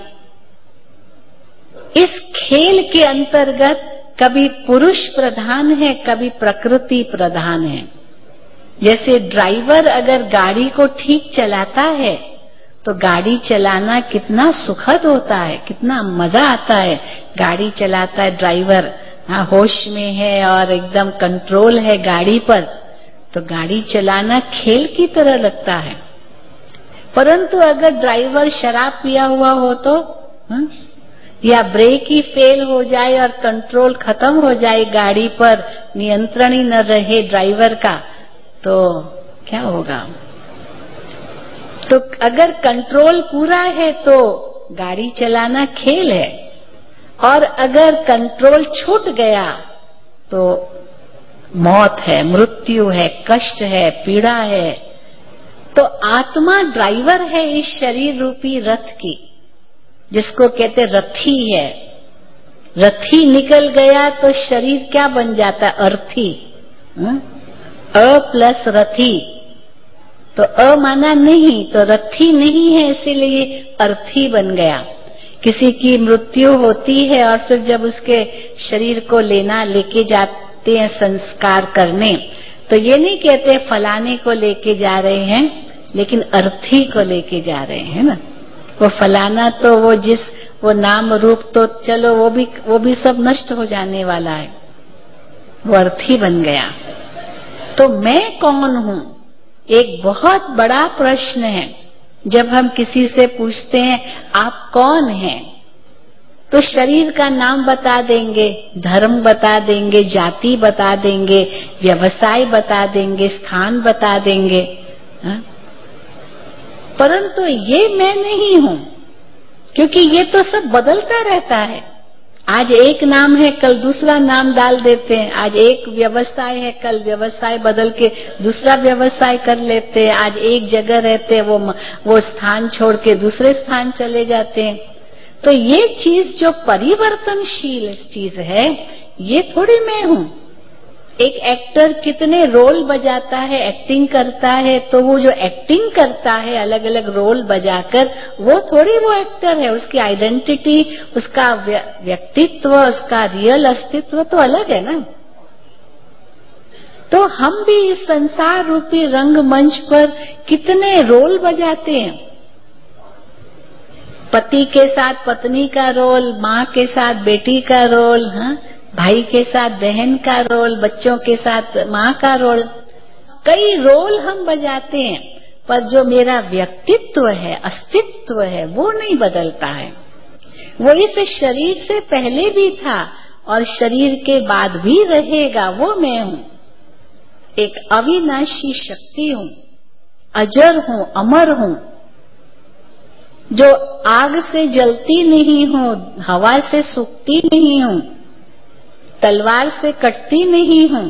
इस खेल के अंतर्गत कभी पुरुष प्रधान है, कभी प्रकृति प्रधान है। जैसे ड्राइवर अगर गाड़ी को ठीक चलाता है तो गाड़ी चलाना कितना सुखद होता है, कितना मजा आता है। गाड़ी चलाता है ड्राइवर, हाँ होश में है और एकदम कंट्रोल है गाड़ी पर, तो गाड़ी चलाना खेल की तरह लगता है। परंतु अगर ड्राइवर शराब पिया हुआ हो तो या ब्रेक ही फेल हो जाए और कंट्रोल खत्म हो जाए गाड़ी पर, नियंत्रण ही न रहे ड्राइवर का, तो क्या होगा? तो अगर कंट्रोल पूरा है तो गाड़ी चलाना खेल है, और अगर कंट्रोल छूट गया तो मौत है, मृत्यु है, कष्ट है, पीड़ा है। तो आत्मा ड्राइवर है इस शरीर रूपी रथ की, जिसको कहते रथी है। रथी निकल गया तो शरीर क्या बन जाता है? अर्थी। अ प्लस रथी, तो अ माना नहीं, तो रथी नहीं है, इसीलिए अर्थी बन गया। किसी की मृत्यु होती है और फिर जब उसके शरीर को लेके जाते हैं संस्कार करने, तो ये नहीं कहते फलाने को लेके जा रहे हैं, लेकिन अर्थी को लेके जा रहे हैं ना। वो फलाना तो वो नाम रूप तो चलो वो भी सब नष्ट हो जाने वाला है, वो अर्थी बन गया। तो मैं कौन हूं? एक बहुत बड़ा प्रश्न है। जब हम किसी से पूछते हैं आप कौन हैं, तो शरीर का नाम बता देंगे, धर्म बता देंगे, जाति बता देंगे, व्यवसाय बता देंगे, स्थान बता देंगे, परंतु ये मैं नहीं हूं, क्योंकि ये तो सब बदलता रहता है। आज एक नाम है, कल दूसरा नाम डाल देते हैं। आज एक व्यवसाय है, कल व्यवसाय बदल के दूसरा व्यवसाय कर लेते हैं। आज एक जगह रहते हैं, वो स्थान छोड़ के दूसरे स्थान चले जाते हैं। तो ये चीज जो परिवर्तनशील चीज है, ये थोड़ी मैं हूं। एक एक्टर कितने रोल बजाता है, एक्टिंग करता है, तो वो जो एक्टिंग करता है अलग अलग रोल बजाकर, वो थोड़ी वो एक्टर है। उसकी आइडेंटिटी, उसका व्यक्तित्व, उसका रियल अस्तित्व तो अलग है ना। तो हम भी इस संसार रूपी रंगमंच पर कितने रोल बजाते हैं। पति के साथ पत्नी का रोल, माँ के साथ बेटी का रोल, भाई के साथ बहन का रोल, बच्चों के साथ माँ का रोल, कई रोल हम बजाते हैं। पर जो मेरा व्यक्तित्व है, अस्तित्व है, वो नहीं बदलता है। वो इस शरीर से पहले भी था और शरीर के बाद भी रहेगा, वो मैं हूँ। एक अविनाशी शक्ति हूँ, अजर हूँ, अमर हूँ, जो आग से जलती नहीं हूँ, हवा से सूखती नहीं हूँ, तलवार से कटती नहीं हूं।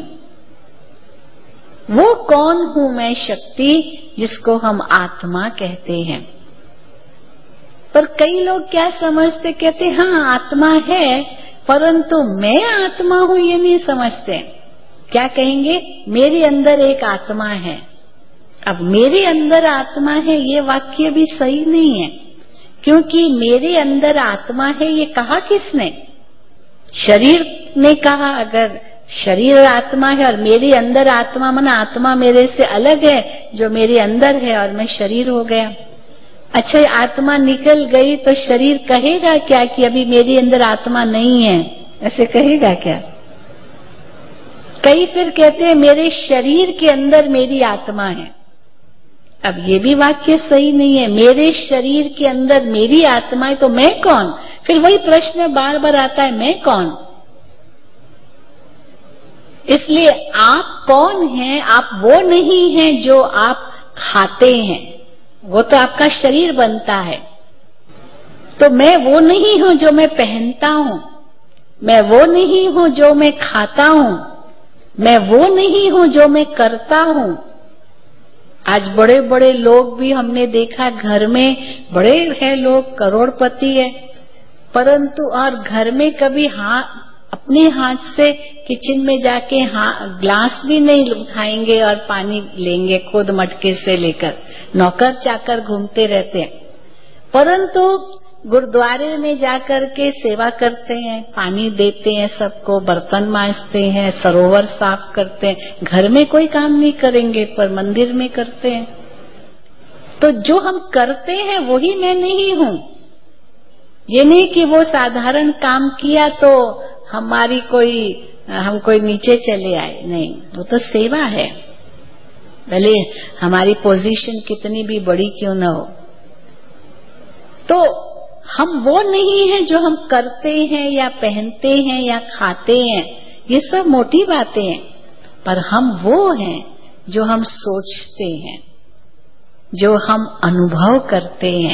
वो कौन हूं मैं? शक्ति, जिसको हम आत्मा कहते हैं। पर कई लोग क्या समझते, कहते हाँ आत्मा है, परंतु मैं आत्मा हूं ये नहीं समझते। क्या कहेंगे? मेरे अंदर एक आत्मा है। अब मेरे अंदर आत्मा है ये वाक्य भी सही नहीं है, क्योंकि मेरे अंदर आत्मा है ये कहा किसने? शरीर ने कहा। अगर शरीर आत्मा है और मेरे अंदर आत्मा, माना आत्मा मेरे से अलग है जो मेरे अंदर है और मैं शरीर हो गया। अच्छा, आत्मा निकल गई तो शरीर कहेगा क्या कि अभी मेरे अंदर आत्मा नहीं है? ऐसे कहेगा क्या? कई फिर कहते हैं मेरे शरीर के अंदर मेरी आत्मा है। अब ये भी वाक्य सही नहीं है। मेरे शरीर के अंदर मेरी आत्मा है तो मैं कौन? फिर वही प्रश्न बार बार आता है, मैं कौन? इसलिए आप कौन हैं? आप वो नहीं हैं जो आप खाते हैं, वो तो आपका शरीर बनता है। तो मैं वो नहीं हूं जो मैं पहनता हूं, मैं वो नहीं हूं जो मैं खाता हूं, मैं वो नहीं हूं जो मैं करता हूं। आज बड़े बड़े लोग भी हमने देखा, घर में बड़े हैं लोग, करोड़पति है, परंतु और घर में कभी अपने हाथ से किचन में जाके ग्लास भी नहीं उठाएंगे और पानी लेंगे खुद मटके से लेकर। नौकर चाकर घूमते रहते हैं, परंतु गुरुद्वारे में जाकर के सेवा करते हैं, पानी देते हैं सबको, बर्तन मांजते हैं, सरोवर साफ करते हैं। घर में कोई काम नहीं करेंगे पर मंदिर में करते हैं। तो जो हम करते हैं वही मैं नहीं हूँ। ये नहीं कि वो साधारण काम किया तो हम कोई नीचे चले आए, नहीं, वो तो सेवा है, भले हमारी पोजीशन कितनी भी बड़ी क्यों न हो। तो हम वो नहीं हैं जो हम करते हैं या पहनते हैं या खाते हैं, ये सब मोटी बातें हैं, पर हम वो हैं जो हम सोचते हैं, जो हम अनुभव करते हैं।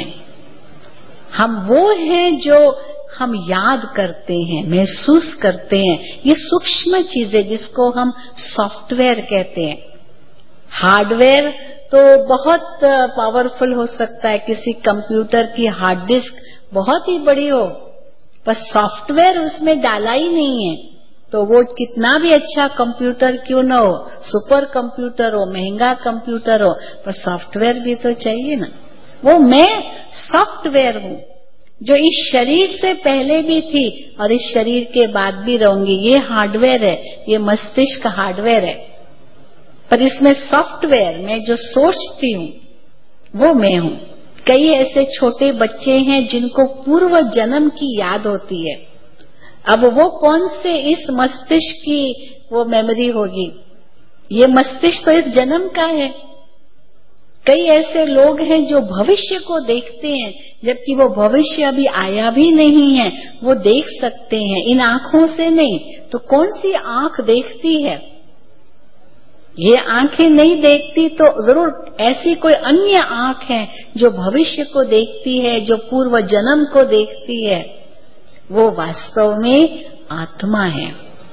हम वो हैं जो हम याद करते हैं, महसूस करते हैं। ये सूक्ष्म चीजें जिसको हम सॉफ्टवेयर कहते हैं। हार्डवेयर तो बहुत पावरफुल हो सकता है, किसी कंप्यूटर की हार्ड डिस्क बहुत ही बड़ी हो, पर सॉफ्टवेयर उसमें डाला ही नहीं है तो वो कितना भी अच्छा कंप्यूटर क्यों न हो, सुपर कंप्यूटर हो, महंगा कंप्यूटर हो, पर सॉफ्टवेयर भी तो चाहिए ना। वो मैं सॉफ्टवेयर हूँ जो इस शरीर से पहले भी थी और इस शरीर के बाद भी रहूंगी। ये हार्डवेयर है, ये मस्तिष्क हार्डवेयर है, पर इसमें सॉफ्टवेयर मैं जो सोचती हूँ वो मैं हूँ। कई ऐसे छोटे बच्चे हैं जिनको पूर्व जन्म की याद होती है। अब वो कौन से इस मस्तिष्क की वो मेमोरी होगी? ये मस्तिष्क तो इस जन्म का है। कई ऐसे लोग हैं जो भविष्य को देखते हैं, जबकि वो भविष्य अभी आया भी नहीं है। वो देख सकते हैं इन आंखों से नहीं, तो कौन सी आंख देखती है? ये आंखें नहीं देखती तो जरूर ऐसी कोई अन्य आंख है जो भविष्य को देखती है, जो पूर्व जन्म को देखती है। वो वास्तव में आत्मा है।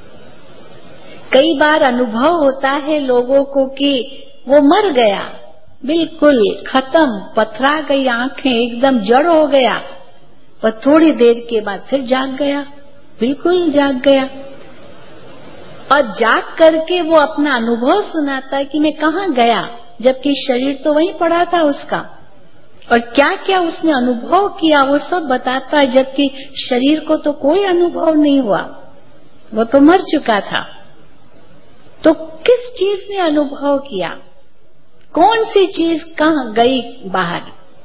कई बार अनुभव होता है लोगों को कि वो मर गया, बिल्कुल खत्म, पथरा गई आंखें, एकदम जड़ हो गया, पर थोड़ी देर के बाद फिर जाग गया, बिल्कुल जाग गया। और जाग करके वो अपना अनुभव सुनाता है कि मैं कहाँ गया, जबकि शरीर तो वहीं पड़ा था उसका, और क्या क्या उसने अनुभव किया वो सब बताता है, जबकि शरीर को तो कोई अनुभव नहीं हुआ, वो तो मर चुका था। तो किस चीज ने अनुभव किया? कौन सी चीज कहाँ गई बाहर?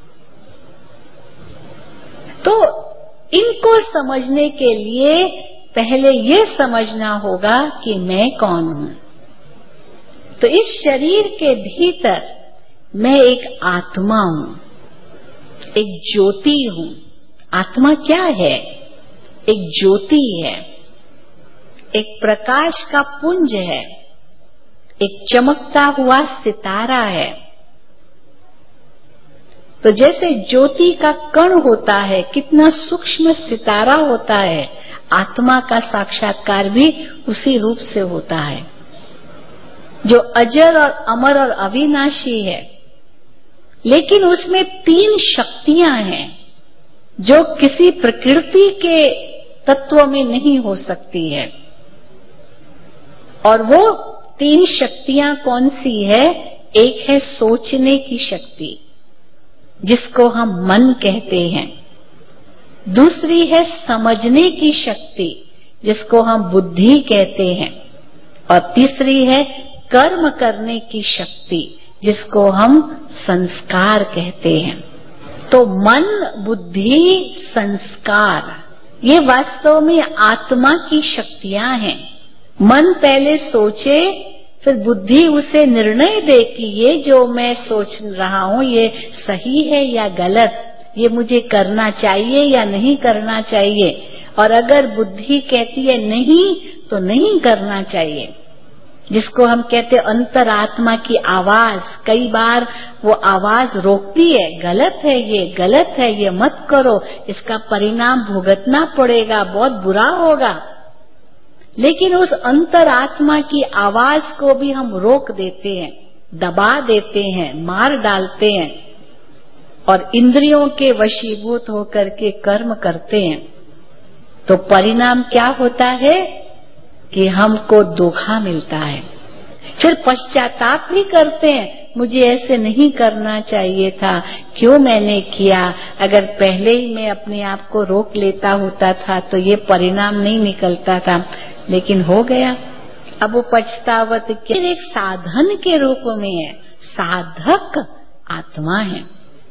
तो इनको समझने के लिए पहले ये समझना होगा कि मैं कौन हूं। तो इस शरीर के भीतर मैं एक आत्मा हूं, एक ज्योति हूं। आत्मा क्या है? एक ज्योति है, एक प्रकाश का पुंज है, एक चमकता हुआ सितारा है। तो जैसे ज्योति का कण होता है, कितना सूक्ष्म सितारा होता है, आत्मा का साक्षात्कार भी उसी रूप से होता है, जो अजर और अमर और अविनाशी है। लेकिन उसमें 3 शक्तियां हैं जो किसी प्रकृति के तत्व में नहीं हो सकती है। और वो 3 शक्तियां कौन सी है? एक है सोचने की शक्ति, जिसको हम मन कहते हैं। दूसरी है समझने की शक्ति, जिसको हम बुद्धि कहते हैं। और तीसरी है कर्म करने की शक्ति, जिसको हम संस्कार कहते हैं। तो मन, बुद्धि, संस्कार, ये वास्तव में आत्मा की शक्तियां हैं। मन पहले सोचे, फिर बुद्धि उसे निर्णय दे कि ये जो मैं सोच रहा हूं ये सही है या गलत, ये मुझे करना चाहिए या नहीं करना चाहिए। और अगर बुद्धि कहती है नहीं, तो नहीं करना चाहिए, जिसको हम कहते हैं अंतरात्मा की आवाज। कई बार वो आवाज रोकती है, गलत है ये, गलत है ये, मत करो, इसका परिणाम भुगतना पड़ेगा, बहुत बुरा होगा। लेकिन उस अंतरात्मा की आवाज को भी हम रोक देते हैं, दबा देते हैं, मार डालते हैं और इंद्रियों के वशीभूत होकर के कर्म करते हैं। तो परिणाम क्या होता है? कि हमको धोखा मिलता है। फिर पश्चाताप भी करते हैं, मुझे ऐसे नहीं करना चाहिए था, क्यों मैंने किया, अगर पहले ही मैं अपने आप को रोक लेता होता था तो ये परिणाम नहीं निकलता था, लेकिन हो गया। अब वो पछतावत के एक साधन के रूप में है, साधक आत्मा है।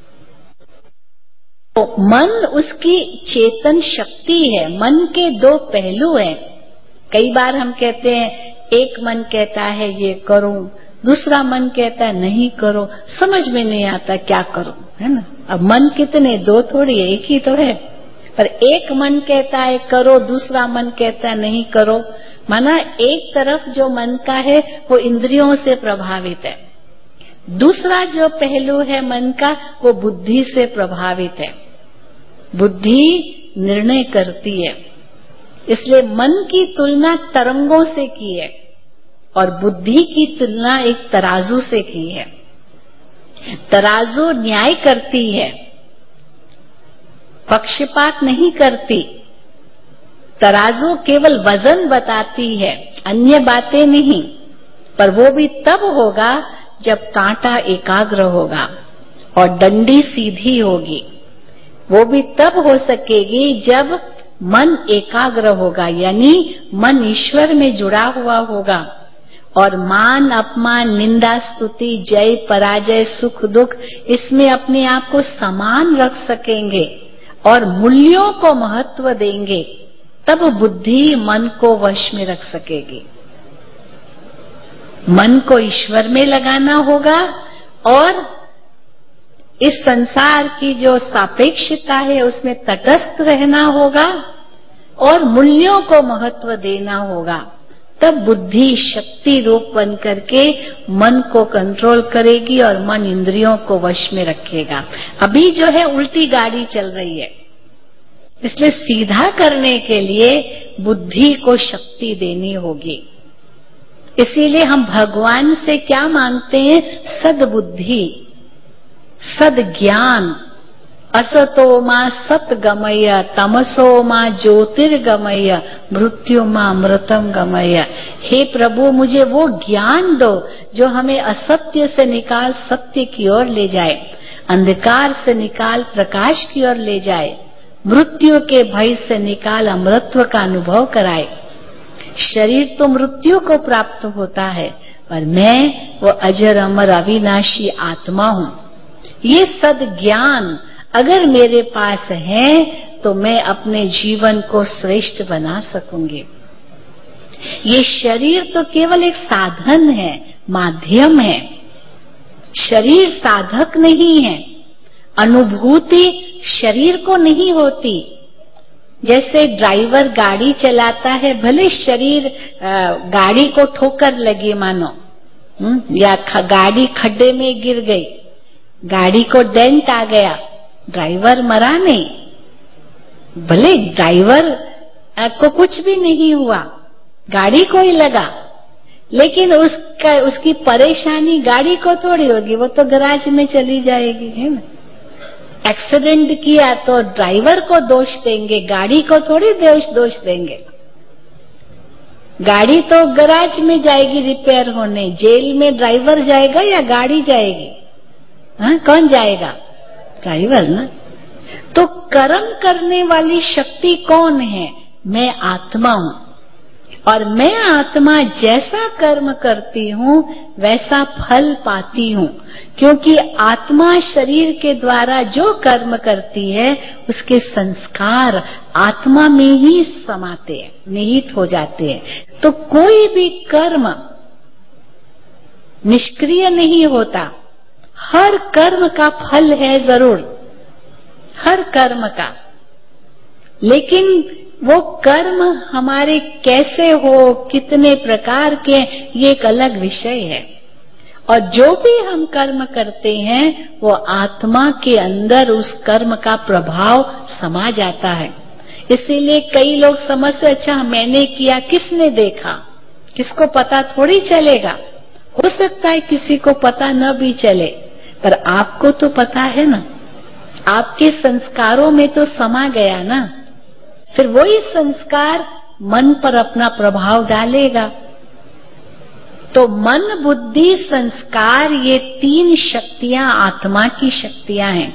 तो मन उसकी चेतन शक्ति है। मन के दो पहलू हैं। कई बार हम कहते हैं एक मन कहता है ये करो, दूसरा मन कहता है नहीं करो, समझ में नहीं आता क्या करो, है ना। अब मन कितने, दो थोड़ी है, एक ही तो है। पर एक मन कहता है करो, दूसरा मन कहता है नहीं करो। माना एक तरफ जो मन का है वो इंद्रियों से प्रभावित है, दूसरा जो पहलू है मन का वो बुद्धि से प्रभावित है। बुद्धि निर्णय करती है, इसलिए मन की तुलना तरंगों से की है और बुद्धि की तुलना एक तराजू से की है। तराजू न्याय करती है, पक्षपात नहीं करती। तराजू केवल वजन बताती है, अन्य बातें नहीं। पर वो भी तब होगा जब कांटा एकाग्र होगा और डंडी सीधी होगी। वो भी तब हो सकेगी जब मन एकाग्र होगा, यानी मन ईश्वर में जुड़ा हुआ होगा और मान अपमान, निंदा स्तुति, जय पराजय, सुख दुख, इसमें अपने आप को समान रख सकेंगे और मूल्यों को महत्व देंगे। तब बुद्धि मन को वश में रख सकेगी। मन को ईश्वर में लगाना होगा और इस संसार की जो सापेक्षता है उसमें तटस्थ रहना होगा और मूल्यों को महत्व देना होगा। तब बुद्धि शक्ति रूप बन करके मन को कंट्रोल करेगी और मन इंद्रियों को वश में रखेगा। अभी जो है उल्टी गाड़ी चल रही है, इसलिए सीधा करने के लिए बुद्धि को शक्ति देनी होगी। इसीलिए हम भगवान से क्या मांगते हैं? सद्बुद्धि, सद्ज्ञान। असतो मां सतगमय, तमसो मां ज्योतिर्गमय, मृत्यु मां अमृतम गमय। हे प्रभु, मुझे वो ज्ञान दो जो हमें असत्य से निकाल सत्य की ओर ले जाए, अंधकार से निकाल प्रकाश की ओर ले जाए, मृत्यु के भय से निकाल अमृतत्व का अनुभव कराए। शरीर तो मृत्यु को प्राप्त होता है, पर मैं वो अजर अमर अविनाशी आत्मा हूँ। ये सद्ज्ञान अगर मेरे पास है तो मैं अपने जीवन को श्रेष्ठ बना सकूंगी। ये शरीर तो केवल एक साधन है, माध्यम है, शरीर साधक नहीं है। अनुभूति शरीर को नहीं होती। जैसे ड्राइवर गाड़ी चलाता है, भले शरीर गाड़ी को ठोकर लगी मानो, या गाड़ी खड्डे में गिर गई, गाड़ी को डेंट आ गया, ड्राइवर मरा नहीं। भले ड्राइवर को कुछ भी नहीं हुआ, गाड़ी को ही लगा, लेकिन उसकी परेशानी गाड़ी को थोड़ी होगी, वो तो गैराज में चली जाएगी, है ना। एक्सीडेंट किया तो ड्राइवर को दोष देंगे, गाड़ी को थोड़ी दोष देंगे। गाड़ी तो गैराज में जाएगी रिपेयर होने, जेल में ड्राइवर जाएगा या गाड़ी जाएगी? हाँ, कौन जाएगा? ड्राइवर ना। तो कर्म करने वाली शक्ति कौन है? मैं आत्मा हूं और मैं आत्मा जैसा कर्म करती हूँ वैसा फल पाती हूँ, क्योंकि आत्मा शरीर के द्वारा जो कर्म करती है उसके संस्कार आत्मा में ही समाते हैं, निहित हो जाते हैं। तो कोई भी कर्म निष्क्रिय नहीं होता, हर कर्म का फल है जरूर, हर कर्म का। लेकिन वो कर्म हमारे कैसे हो, कितने प्रकार के, ये एक अलग विषय है। और जो भी हम कर्म करते हैं वो आत्मा के अंदर उस कर्म का प्रभाव समा जाता है। इसीलिए कई लोग समझते, अच्छा मैंने किया, किसने देखा, किसको पता थोड़ी चलेगा। हो सकता है किसी को पता न भी चले, पर आपको तो पता है ना, आपके संस्कारों में तो समा गया ना। फिर वही संस्कार मन पर अपना प्रभाव डालेगा। तो मन, बुद्धि, संस्कार, ये 3 शक्तियां आत्मा की शक्तियां हैं,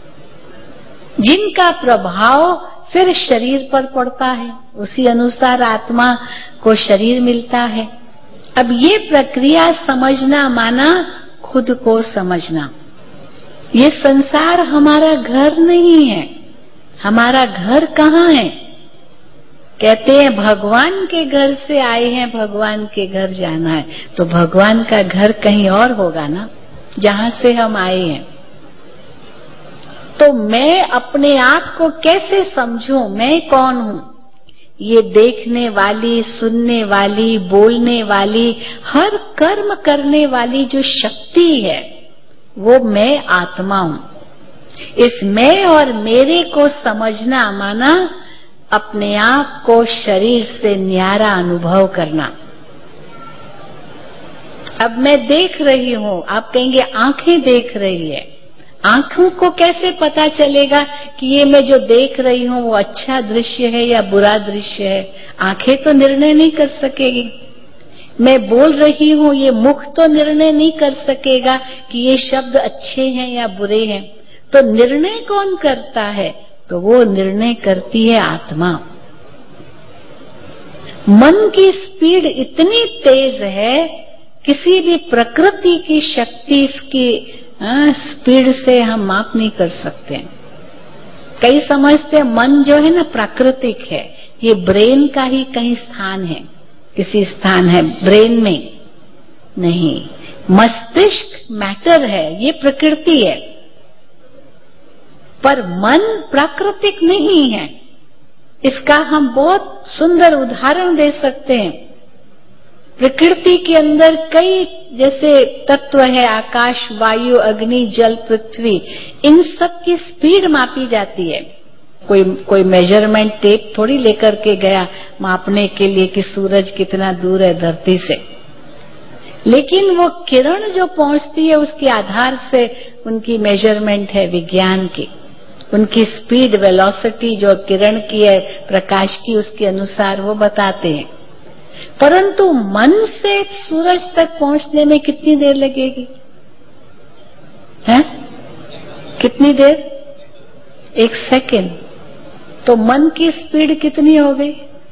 जिनका प्रभाव फिर शरीर पर पड़ता है। उसी अनुसार आत्मा को शरीर मिलता है। अब ये प्रक्रिया समझना माना खुद को समझना। ये संसार हमारा घर नहीं है। हमारा घर कहाँ है? कहते हैं भगवान के घर से आए हैं, भगवान के घर जाना है। तो भगवान का घर कहीं और होगा ना, जहां से हम आए हैं। तो मैं अपने आप को कैसे समझूं? मैं कौन हूं? ये देखने वाली, सुनने वाली, बोलने वाली, हर कर्म करने वाली जो शक्ति है, वो मैं आत्मा हूं। इस मैं और मेरे को समझना माना अपने आप को शरीर से न्यारा अनुभव करना। अब मैं देख रही हूं, आप कहेंगे आंखें देख रही है। आंखों को कैसे पता चलेगा कि ये मैं जो देख रही हूं वो अच्छा दृश्य है या बुरा दृश्य है? आंखें तो निर्णय नहीं कर सकेगी। मैं बोल रही हूं, ये मुख तो निर्णय नहीं कर सकेगा कि ये शब्द अच्छे हैं या बुरे हैं। तो निर्णय कौन करता है? तो वो निर्णय करती है आत्मा। मन की स्पीड इतनी तेज है, किसी भी प्रकृति की शक्ति इसकी स्पीड से हम माप नहीं कर सकते। कई समझते हैं मन जो है ना प्राकृतिक है, ये ब्रेन का ही कहीं स्थान है, किसी स्थान है ब्रेन में। नहीं, मस्तिष्क मैटर है, ये प्रकृति है, पर मन प्राकृतिक नहीं है। इसका हम बहुत सुंदर उदाहरण दे सकते हैं। प्रकृति के अंदर कई जैसे तत्व है, आकाश, वायु, अग्नि, जल, पृथ्वी, इन सब की स्पीड मापी जाती है। कोई मेजरमेंट टेप थोड़ी लेकर के गया मापने के लिए कि सूरज कितना दूर है धरती से, लेकिन वो किरण जो पहुंचती है उसके आधार से उनकी मेजरमेंट है विज्ञान की। उनकी स्पीड, वेलोसिटी जो किरण की है, प्रकाश की, उसके अनुसार वो बताते हैं। परंतु मन से सूरज तक पहुंचने में कितनी देर लगेगी? है कितनी देर? 1 सेकेंड। तो मन की स्पीड कितनी हो गई?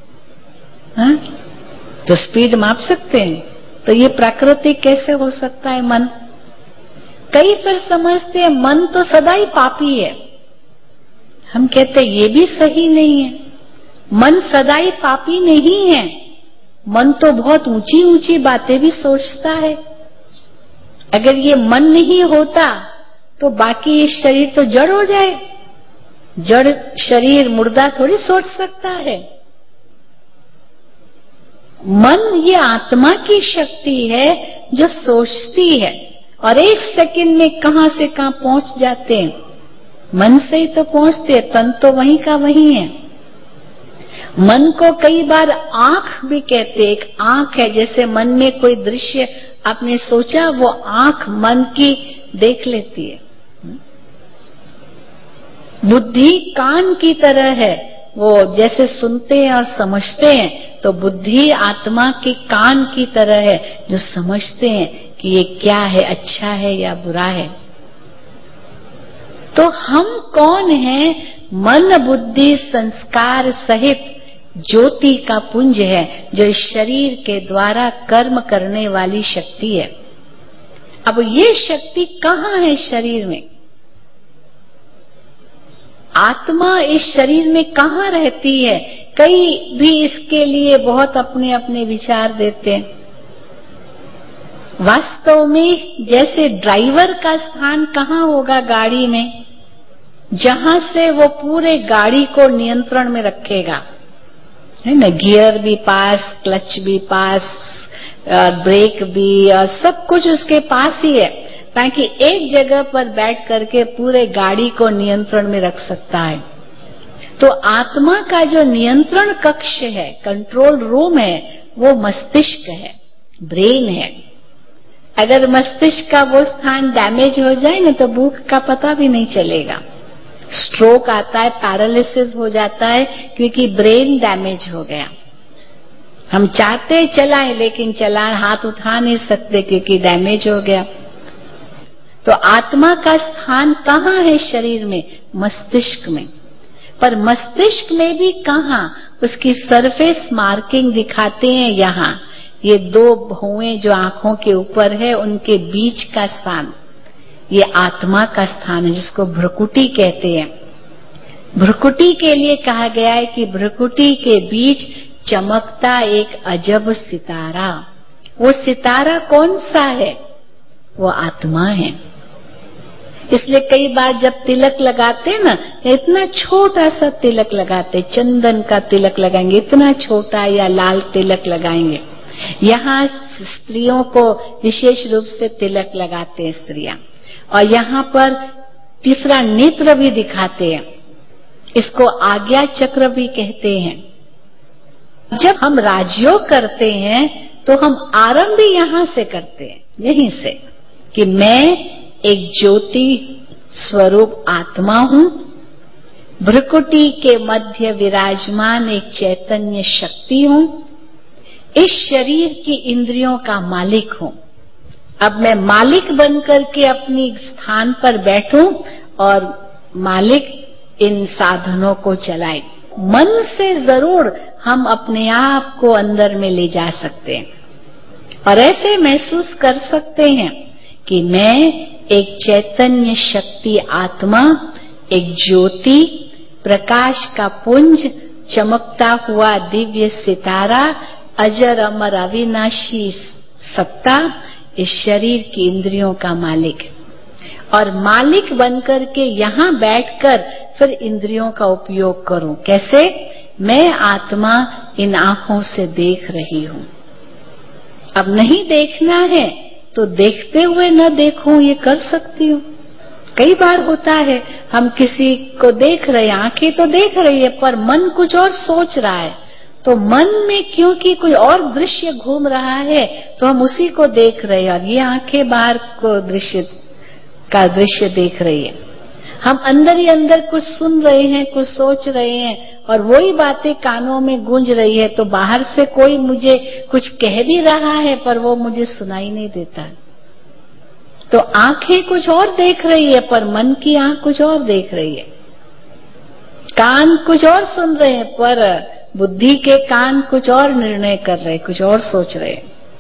तो स्पीड माप सकते हैं। तो ये प्राकृतिक कैसे हो सकता है मन? कई फिर समझते हैं मन तो सदा ही पापी है। हम कहते हैं ये भी सही नहीं है। मन सदा ही पापी नहीं है। मन तो बहुत ऊंची ऊंची बातें भी सोचता है। अगर ये मन नहीं होता तो बाकी ये शरीर तो जड़ हो जाए। जड़ शरीर मुर्दा थोड़ी सोच सकता है। मन ये आत्मा की शक्ति है जो सोचती है, और 1 सेकंड में कहां से कहां पहुंच जाते हैं। मन से ही तो पहुंचते हैं, तन तो वहीं का वहीं है। मन को कई बार आंख भी कहते हैं। एक आंख है, जैसे मन में कोई दृश्य आपने सोचा, वो आंख मन की देख लेती है। बुद्धि कान की तरह है, वो जैसे सुनते हैं और समझते हैं। तो बुद्धि आत्मा के कान की तरह है, जो समझते हैं कि ये क्या है, अच्छा है या बुरा है। तो हम कौन हैं? मन, बुद्धि, संस्कार सहित ज्योति का पुंज है, जो इस शरीर के द्वारा कर्म करने वाली शक्ति है। अब ये शक्ति कहाँ है शरीर में? आत्मा इस शरीर में कहाँ रहती है? कई भी इसके लिए बहुत अपने अपने विचार देते हैं। वास्तव में जैसे ड्राइवर का स्थान कहाँ होगा गाड़ी में, जहां से वो पूरे गाड़ी को नियंत्रण में रखेगा, है ना? गियर भी पास, क्लच भी पास, ब्रेक भी, और सब कुछ उसके पास ही है, ताकि एक जगह पर बैठ करके पूरे गाड़ी को नियंत्रण में रख सकता है। तो आत्मा का जो नियंत्रण कक्ष है, कंट्रोल रूम है, वो मस्तिष्क है, ब्रेन है। अगर मस्तिष्क का वो स्थान डैमेज हो जाए ना, तो भूख का पता भी नहीं चलेगा। स्ट्रोक आता है, पैरालिसिस हो जाता है, क्योंकि ब्रेन डैमेज हो गया। हम चाहते चलाएं लेकिन हाथ उठा नहीं सकते क्योंकि डैमेज हो गया। तो आत्मा का स्थान कहाँ है शरीर में? मस्तिष्क में। पर मस्तिष्क में भी कहाँ? उसकी सरफेस मार्किंग दिखाते हैं यहाँ, ये दो भौएं जो आंखों के ऊपर है उनके बीच का स्थान, ये आत्मा का स्थान है जिसको भ्रुकुटी कहते हैं। भ्रुकुटी के लिए कहा गया है कि भ्रुकुटी के बीच चमकता एक अजब सितारा। वो सितारा कौन सा है? वो आत्मा है। इसलिए कई बार जब तिलक लगाते ना, इतना छोटा सा तिलक लगाते, चंदन का तिलक लगाएंगे इतना छोटा, या लाल तिलक लगाएंगे। यहाँ स्त्रियों को विशेष रूप से तिलक लगाते हैं स्त्रियां, और यहाँ पर तीसरा नेत्र भी दिखाते हैं, इसको आज्ञा चक्र भी कहते हैं। जब हम राजयोग करते हैं तो हम आरंभ भी यहाँ से करते हैं, यहीं से, कि मैं एक ज्योति स्वरूप आत्मा हूँ, भ्रुकुटी के मध्य विराजमान एक चैतन्य शक्ति हूँ, इस शरीर की इंद्रियों का मालिक हूँ। अब मैं मालिक बनकर के अपनी स्थान पर बैठूं और मालिक इन साधनों को चलाए। मन से जरूर हम अपने आप को अंदर में ले जा सकते हैं और ऐसे महसूस कर सकते हैं कि मैं एक चैतन्य शक्ति आत्मा, एक ज्योति, प्रकाश का पुंज, चमकता हुआ दिव्य सितारा, अजर अमर अविनाशी सत्ता, इस शरीर की इंद्रियों का मालिक, और मालिक बनकर के यहाँ बैठकर फिर इंद्रियों का उपयोग करूं। कैसे? मैं आत्मा इन आंखों से देख रही हूं। अब नहीं देखना है तो देखते हुए न देखूं, ये कर सकती हूँ। कई बार होता है हम किसी को देख रहे हैं, आंखें तो देख रही है पर मन कुछ और सोच रहा है, तो मन में क्योंकि कोई और दृश्य घूम रहा है तो हम उसी को देख रहे हैं, और ये आंखें बाहर को दृश्य देख रही है। हम अंदर ही अंदर कुछ सुन रहे हैं, कुछ सोच रहे हैं, और वही बातें कानों में गूंज रही है, तो बाहर से कोई मुझे कुछ कह भी रहा है पर वो मुझे सुनाई नहीं देता। तो आंखें कुछ और देख रही है पर मन की आंख कुछ और देख रही है। कान कुछ और सुन रहे हैं पर बुद्धि के कान कुछ और निर्णय कर रहे, कुछ और सोच रहे।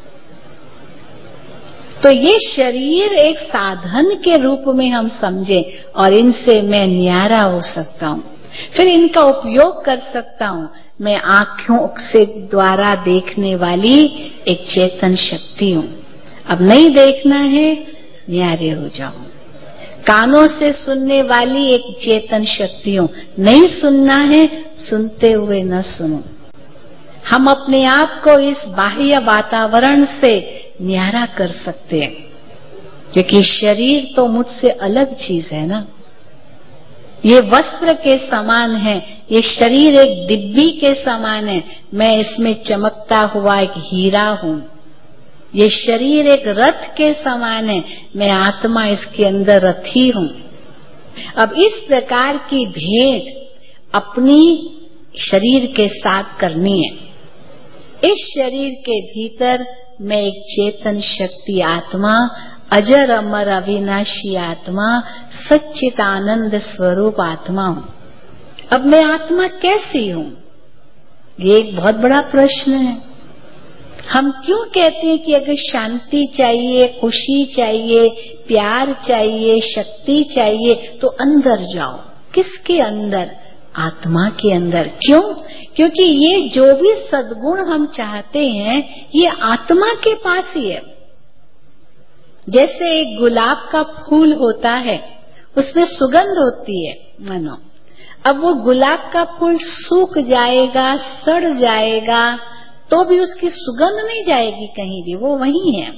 तो ये शरीर एक साधन के रूप में हम समझे और इनसे मैं न्यारा हो सकता हूँ, फिर इनका उपयोग कर सकता हूँ। मैं आंखों से द्वारा देखने वाली एक चेतन शक्ति हूँ। अब नहीं देखना है, न्यारे हो जाओ। कानों से सुनने वाली एक चेतन शक्ति हूँ, नहीं सुनना है, सुनते हुए न सुनो। हम अपने आप को इस बाह्य वातावरण से न्यारा कर सकते हैं, क्योंकि शरीर तो मुझसे अलग चीज है ना। ये वस्त्र के समान है, ये शरीर एक डिब्बी के समान है, मैं इसमें चमकता हुआ एक हीरा हूँ। ये शरीर एक रथ के समान है, मैं आत्मा इसके अंदर रथी हूँ। अब इस प्रकार की भेंट अपनी शरीर के साथ करनी है। इस शरीर के भीतर मैं एक चेतन शक्ति आत्मा, अजर अमर अविनाशी आत्मा, सच्चित आनंद स्वरूप आत्मा हूँ। अब मैं आत्मा कैसी हूँ? ये एक बहुत बड़ा प्रश्न है। हम क्यों कहते हैं कि अगर शांति चाहिए, खुशी चाहिए, प्यार चाहिए, शक्ति चाहिए तो अंदर जाओ। किसके अंदर? आत्मा के अंदर। क्यों? क्योंकि ये जो भी सद्गुण हम चाहते हैं ये आत्मा के पास ही है। जैसे एक गुलाब का फूल होता है, उसमें सुगंध होती है मानो। अब वो गुलाब का फूल सूख जाएगा, सड़ जाएगा, तो भी उसकी सुगंध नहीं जाएगी कहीं भी, वो वहीं है।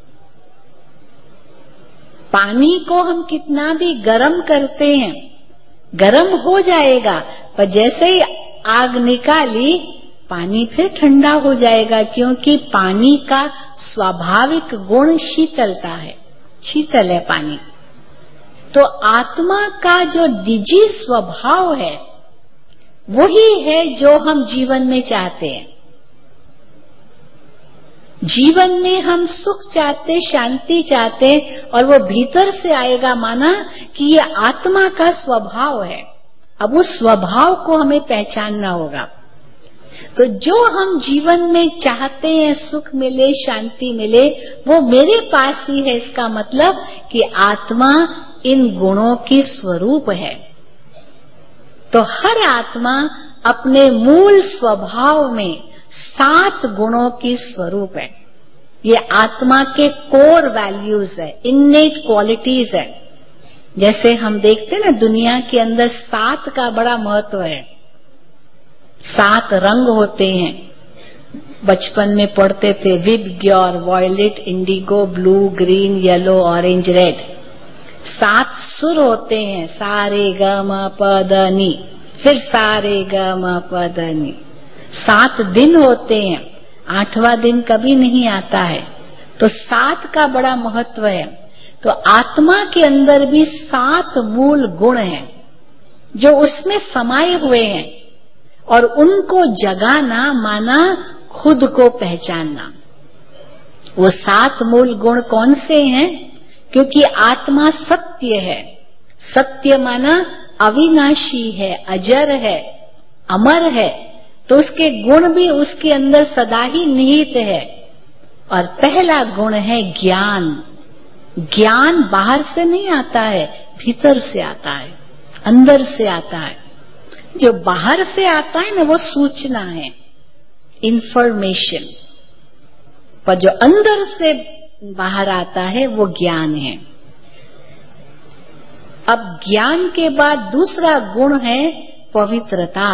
पानी को हम कितना भी गर्म करते हैं, गर्म हो जाएगा, पर जैसे ही आग निकाली पानी फिर ठंडा हो जाएगा, क्योंकि पानी का स्वाभाविक गुण शीतलता है, शीतल है पानी। तो आत्मा का जो निजी स्वभाव है वही है जो हम जीवन में चाहते हैं। जीवन में हम सुख चाहते, शांति चाहते, और वो भीतर से आएगा, माना कि ये आत्मा का स्वभाव है। अब उस स्वभाव को हमें पहचानना होगा। तो जो हम जीवन में चाहते हैं, सुख मिले, शांति मिले, वो मेरे पास ही है। इसका मतलब कि आत्मा इन गुणों की स्वरूप है। तो हर आत्मा अपने मूल स्वभाव में 7 गुणों की स्वरूप है। ये आत्मा के कोर वैल्यूज है, इन्नेट क्वालिटीज है। जैसे हम देखते हैं ना, दुनिया के अंदर 7 का बड़ा महत्व है। 7 रंग होते हैं। बचपन में पढ़ते थे, VIBGYOR, violet, indigo, blue, green, yellow, orange, red. 7 सुर होते हैं, सा रे ग म प द नी, फिर सा रे ग म प द नी। 7 दिन होते हैं, 8वां दिन कभी नहीं आता है। तो 7 का बड़ा महत्व है। तो आत्मा के अंदर भी 7 मूल गुण हैं जो उसमें समाये हुए हैं, और उनको जगाना माना खुद को पहचानना। वो 7 मूल गुण कौन से हैं? क्योंकि आत्मा सत्य है। सत्य माना अविनाशी है, अजर है, अमर है। तो उसके गुण भी उसके अंदर सदा ही निहित है। और पहला गुण है ज्ञान। ज्ञान बाहर से नहीं आता है, भीतर से आता है, अंदर से आता है। जो बाहर से आता है ना, वो सूचना है, इंफॉर्मेशन। पर जो अंदर से बाहर आता है, वो ज्ञान है। अब ज्ञान के बाद दूसरा गुण है पवित्रता,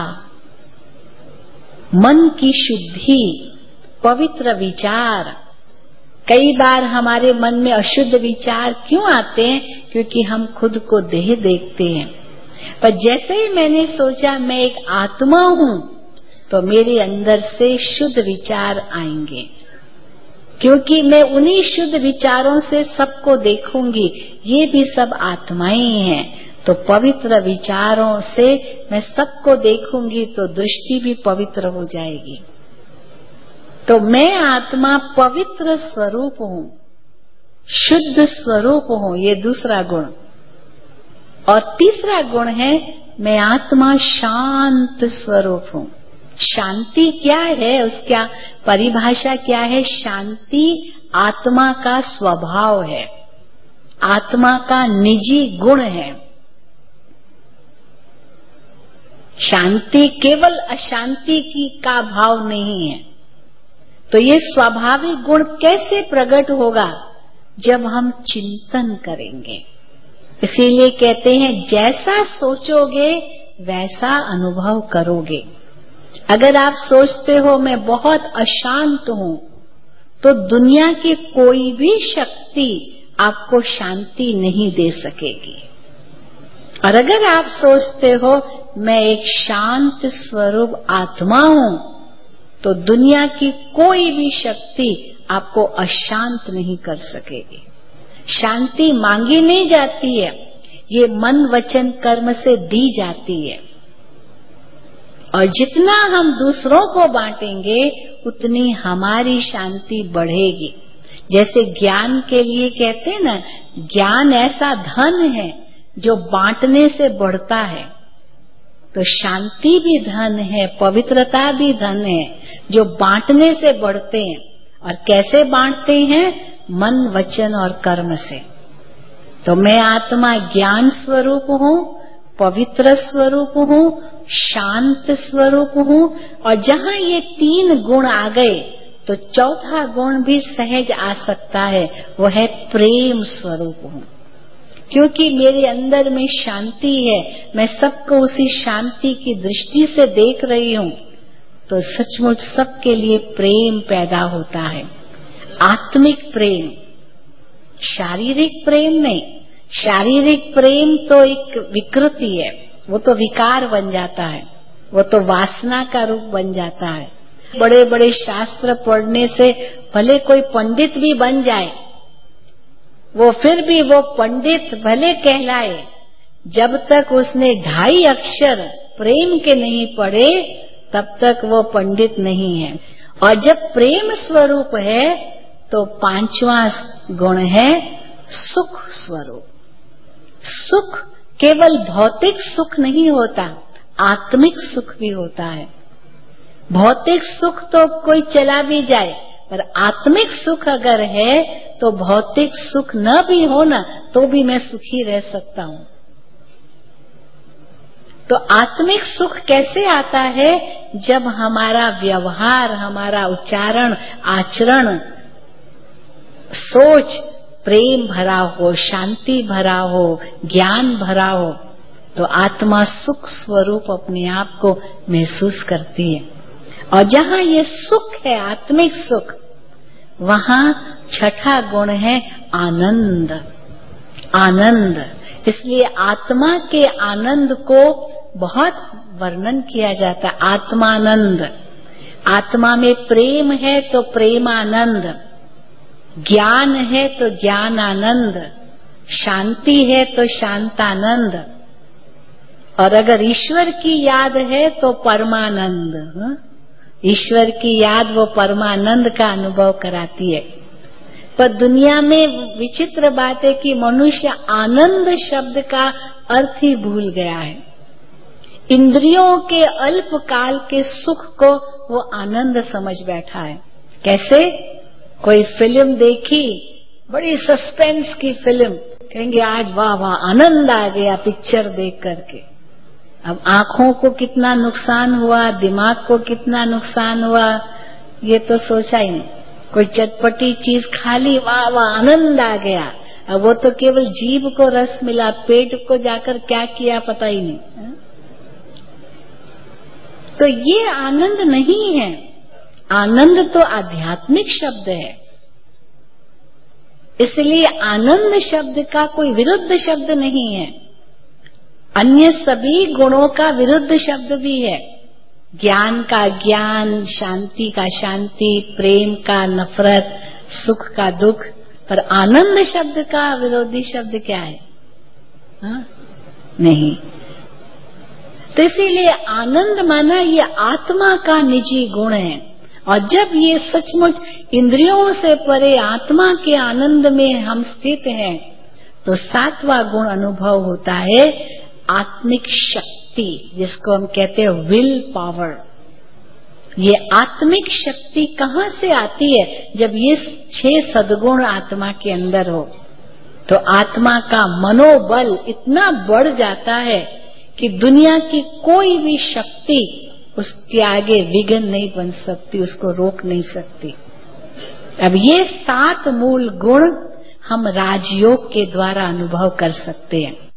मन की शुद्धि, पवित्र विचार। कई बार हमारे मन में अशुद्ध विचार क्यों आते हैं? क्योंकि हम खुद को देह देखते हैं। पर जैसे ही मैंने सोचा मैं एक आत्मा हूं, तो मेरे अंदर से शुद्ध विचार आएंगे, क्योंकि मैं उन्हीं शुद्ध विचारों से सबको देखूंगी। ये भी सब आत्माएं हैं। तो पवित्र विचारों से मैं सबको देखूंगी, तो दृष्टि भी पवित्र हो जाएगी। तो मैं आत्मा पवित्र स्वरूप हूं, शुद्ध स्वरूप हूं। ये दूसरा गुण। और तीसरा गुण है मैं आत्मा शांत स्वरूप हूं। शांति क्या है? उसका परिभाषा क्या है? शांति आत्मा का स्वभाव है, आत्मा का निजी गुण है। शांति केवल अशांति का भाव नहीं है। तो ये स्वाभाविक गुण कैसे प्रकट होगा? जब हम चिंतन करेंगे। इसीलिए कहते हैं जैसा सोचोगे वैसा अनुभव करोगे। अगर आप सोचते हो मैं बहुत अशांत हूं, तो दुनिया की कोई भी शक्ति आपको शांति नहीं दे सकेगी। और अगर आप सोचते हो मैं एक शांत स्वरूप आत्मा हूं, तो दुनिया की कोई भी शक्ति आपको अशांत नहीं कर सकेगी। शांति मांगी नहीं जाती है, ये मन वचन कर्म से दी जाती है। और जितना हम दूसरों को बांटेंगे, उतनी हमारी शांति बढ़ेगी। जैसे ज्ञान के लिए कहते हैं ना, ज्ञान ऐसा धन है जो बांटने से बढ़ता है। तो शांति भी धन है, पवित्रता भी धन है, जो बांटने से बढ़ते हैं। और कैसे बांटते हैं? मन वचन और कर्म से। तो मैं आत्मा ज्ञान स्वरूप हूं, पवित्र स्वरूप हूं, शांत स्वरूप हूं। और जहां ये 3 गुण आ गए, तो चौथा गुण भी सहज आ सकता है, वो है प्रेम स्वरूप हूं। क्योंकि मेरे अंदर में शांति है, मैं सबको उसी शांति की दृष्टि से देख रही हूं, तो सचमुच सबके लिए प्रेम पैदा होता है। आत्मिक प्रेम, शारीरिक प्रेम नहीं। शारीरिक प्रेम तो एक विकृति है, वो तो विकार बन जाता है, वो तो वासना का रूप बन जाता है। बड़े बड़े शास्त्र पढ़ने से भले कोई पंडित भी बन जाए, वो फिर भी वो पंडित भले कहलाए, जब तक उसने 2.5 अक्षर प्रेम के नहीं पढ़े, तब तक वो पंडित नहीं है। और जब प्रेम स्वरूप है तो पांचवा गुण है सुख स्वरूप। सुख केवल भौतिक सुख नहीं होता, आत्मिक सुख भी होता है। भौतिक सुख तो कोई चला भी जाए, पर आत्मिक सुख अगर है तो भौतिक सुख न भी हो ना तो भी मैं सुखी रह सकता हूं। तो आत्मिक सुख कैसे आता है? जब हमारा व्यवहार, हमारा उच्चारण, आचरण, सोच प्रेम भरा हो, शांति भरा हो, ज्ञान भरा हो, तो आत्मा सुख स्वरूप अपने आप को महसूस करती है। और जहाँ ये सुख है, आत्मिक सुख, वहाँ छठा गुण है आनंद। आनंद, इसलिए आत्मा के आनंद को बहुत वर्णन किया जाता है। आत्मानंद, आत्मा में प्रेम है तो प्रेमानंद, ज्ञान है तो ज्ञान आनंद, शांति है तो शांतानंद, और अगर ईश्वर की याद है तो परमानंद। ईश्वर की याद वो परमानंद का अनुभव कराती है। पर दुनिया में विचित्र बात है कि मनुष्य आनंद शब्द का अर्थ ही भूल गया है। इंद्रियों के अल्प काल के सुख को वो आनंद समझ बैठा है। कैसे? कोई फिल्म देखी, बड़ी सस्पेंस की फिल्म, कहेंगे आज वाह वाह आनंद आ गया पिक्चर देख करके। अब आंखों को कितना नुकसान हुआ, दिमाग को कितना नुकसान हुआ, ये तो सोचा ही नहीं। कोई चटपटी चीज खा ली, वाह वाह आनंद आ गया। अब वो तो केवल जीभ को रस मिला, पेट को जाकर क्या किया पता ही नहीं। तो ये आनंद नहीं है। आनंद तो आध्यात्मिक शब्द है, इसलिए आनंद शब्द का कोई विरुद्ध शब्द नहीं है। अन्य सभी गुणों का विरुद्ध शब्द भी है। ज्ञान का ज्ञान, शांति का शांति, प्रेम का नफरत, सुख का दुख, पर आनंद शब्द का विरोधी शब्द क्या है? हाँ? नहीं। तो इसीलिए आनंद माना ये आत्मा का निजी गुण है। और जब ये सचमुच इंद्रियों से परे आत्मा के आनंद में हम स्थित हैं, तो सातवां गुण अनुभव होता है आत्मिक शक्ति, जिसको हम कहते हैं विल पावर। ये आत्मिक शक्ति कहाँ से आती है? जब ये 6 सद्गुण आत्मा के अंदर हो, तो आत्मा का मनोबल इतना बढ़ जाता है कि दुनिया की कोई भी शक्ति उसके आगे विघ्न नहीं बन सकती, उसको रोक नहीं सकती। अब ये 7 मूल गुण हम राजयोग के द्वारा अनुभव कर सकते हैं।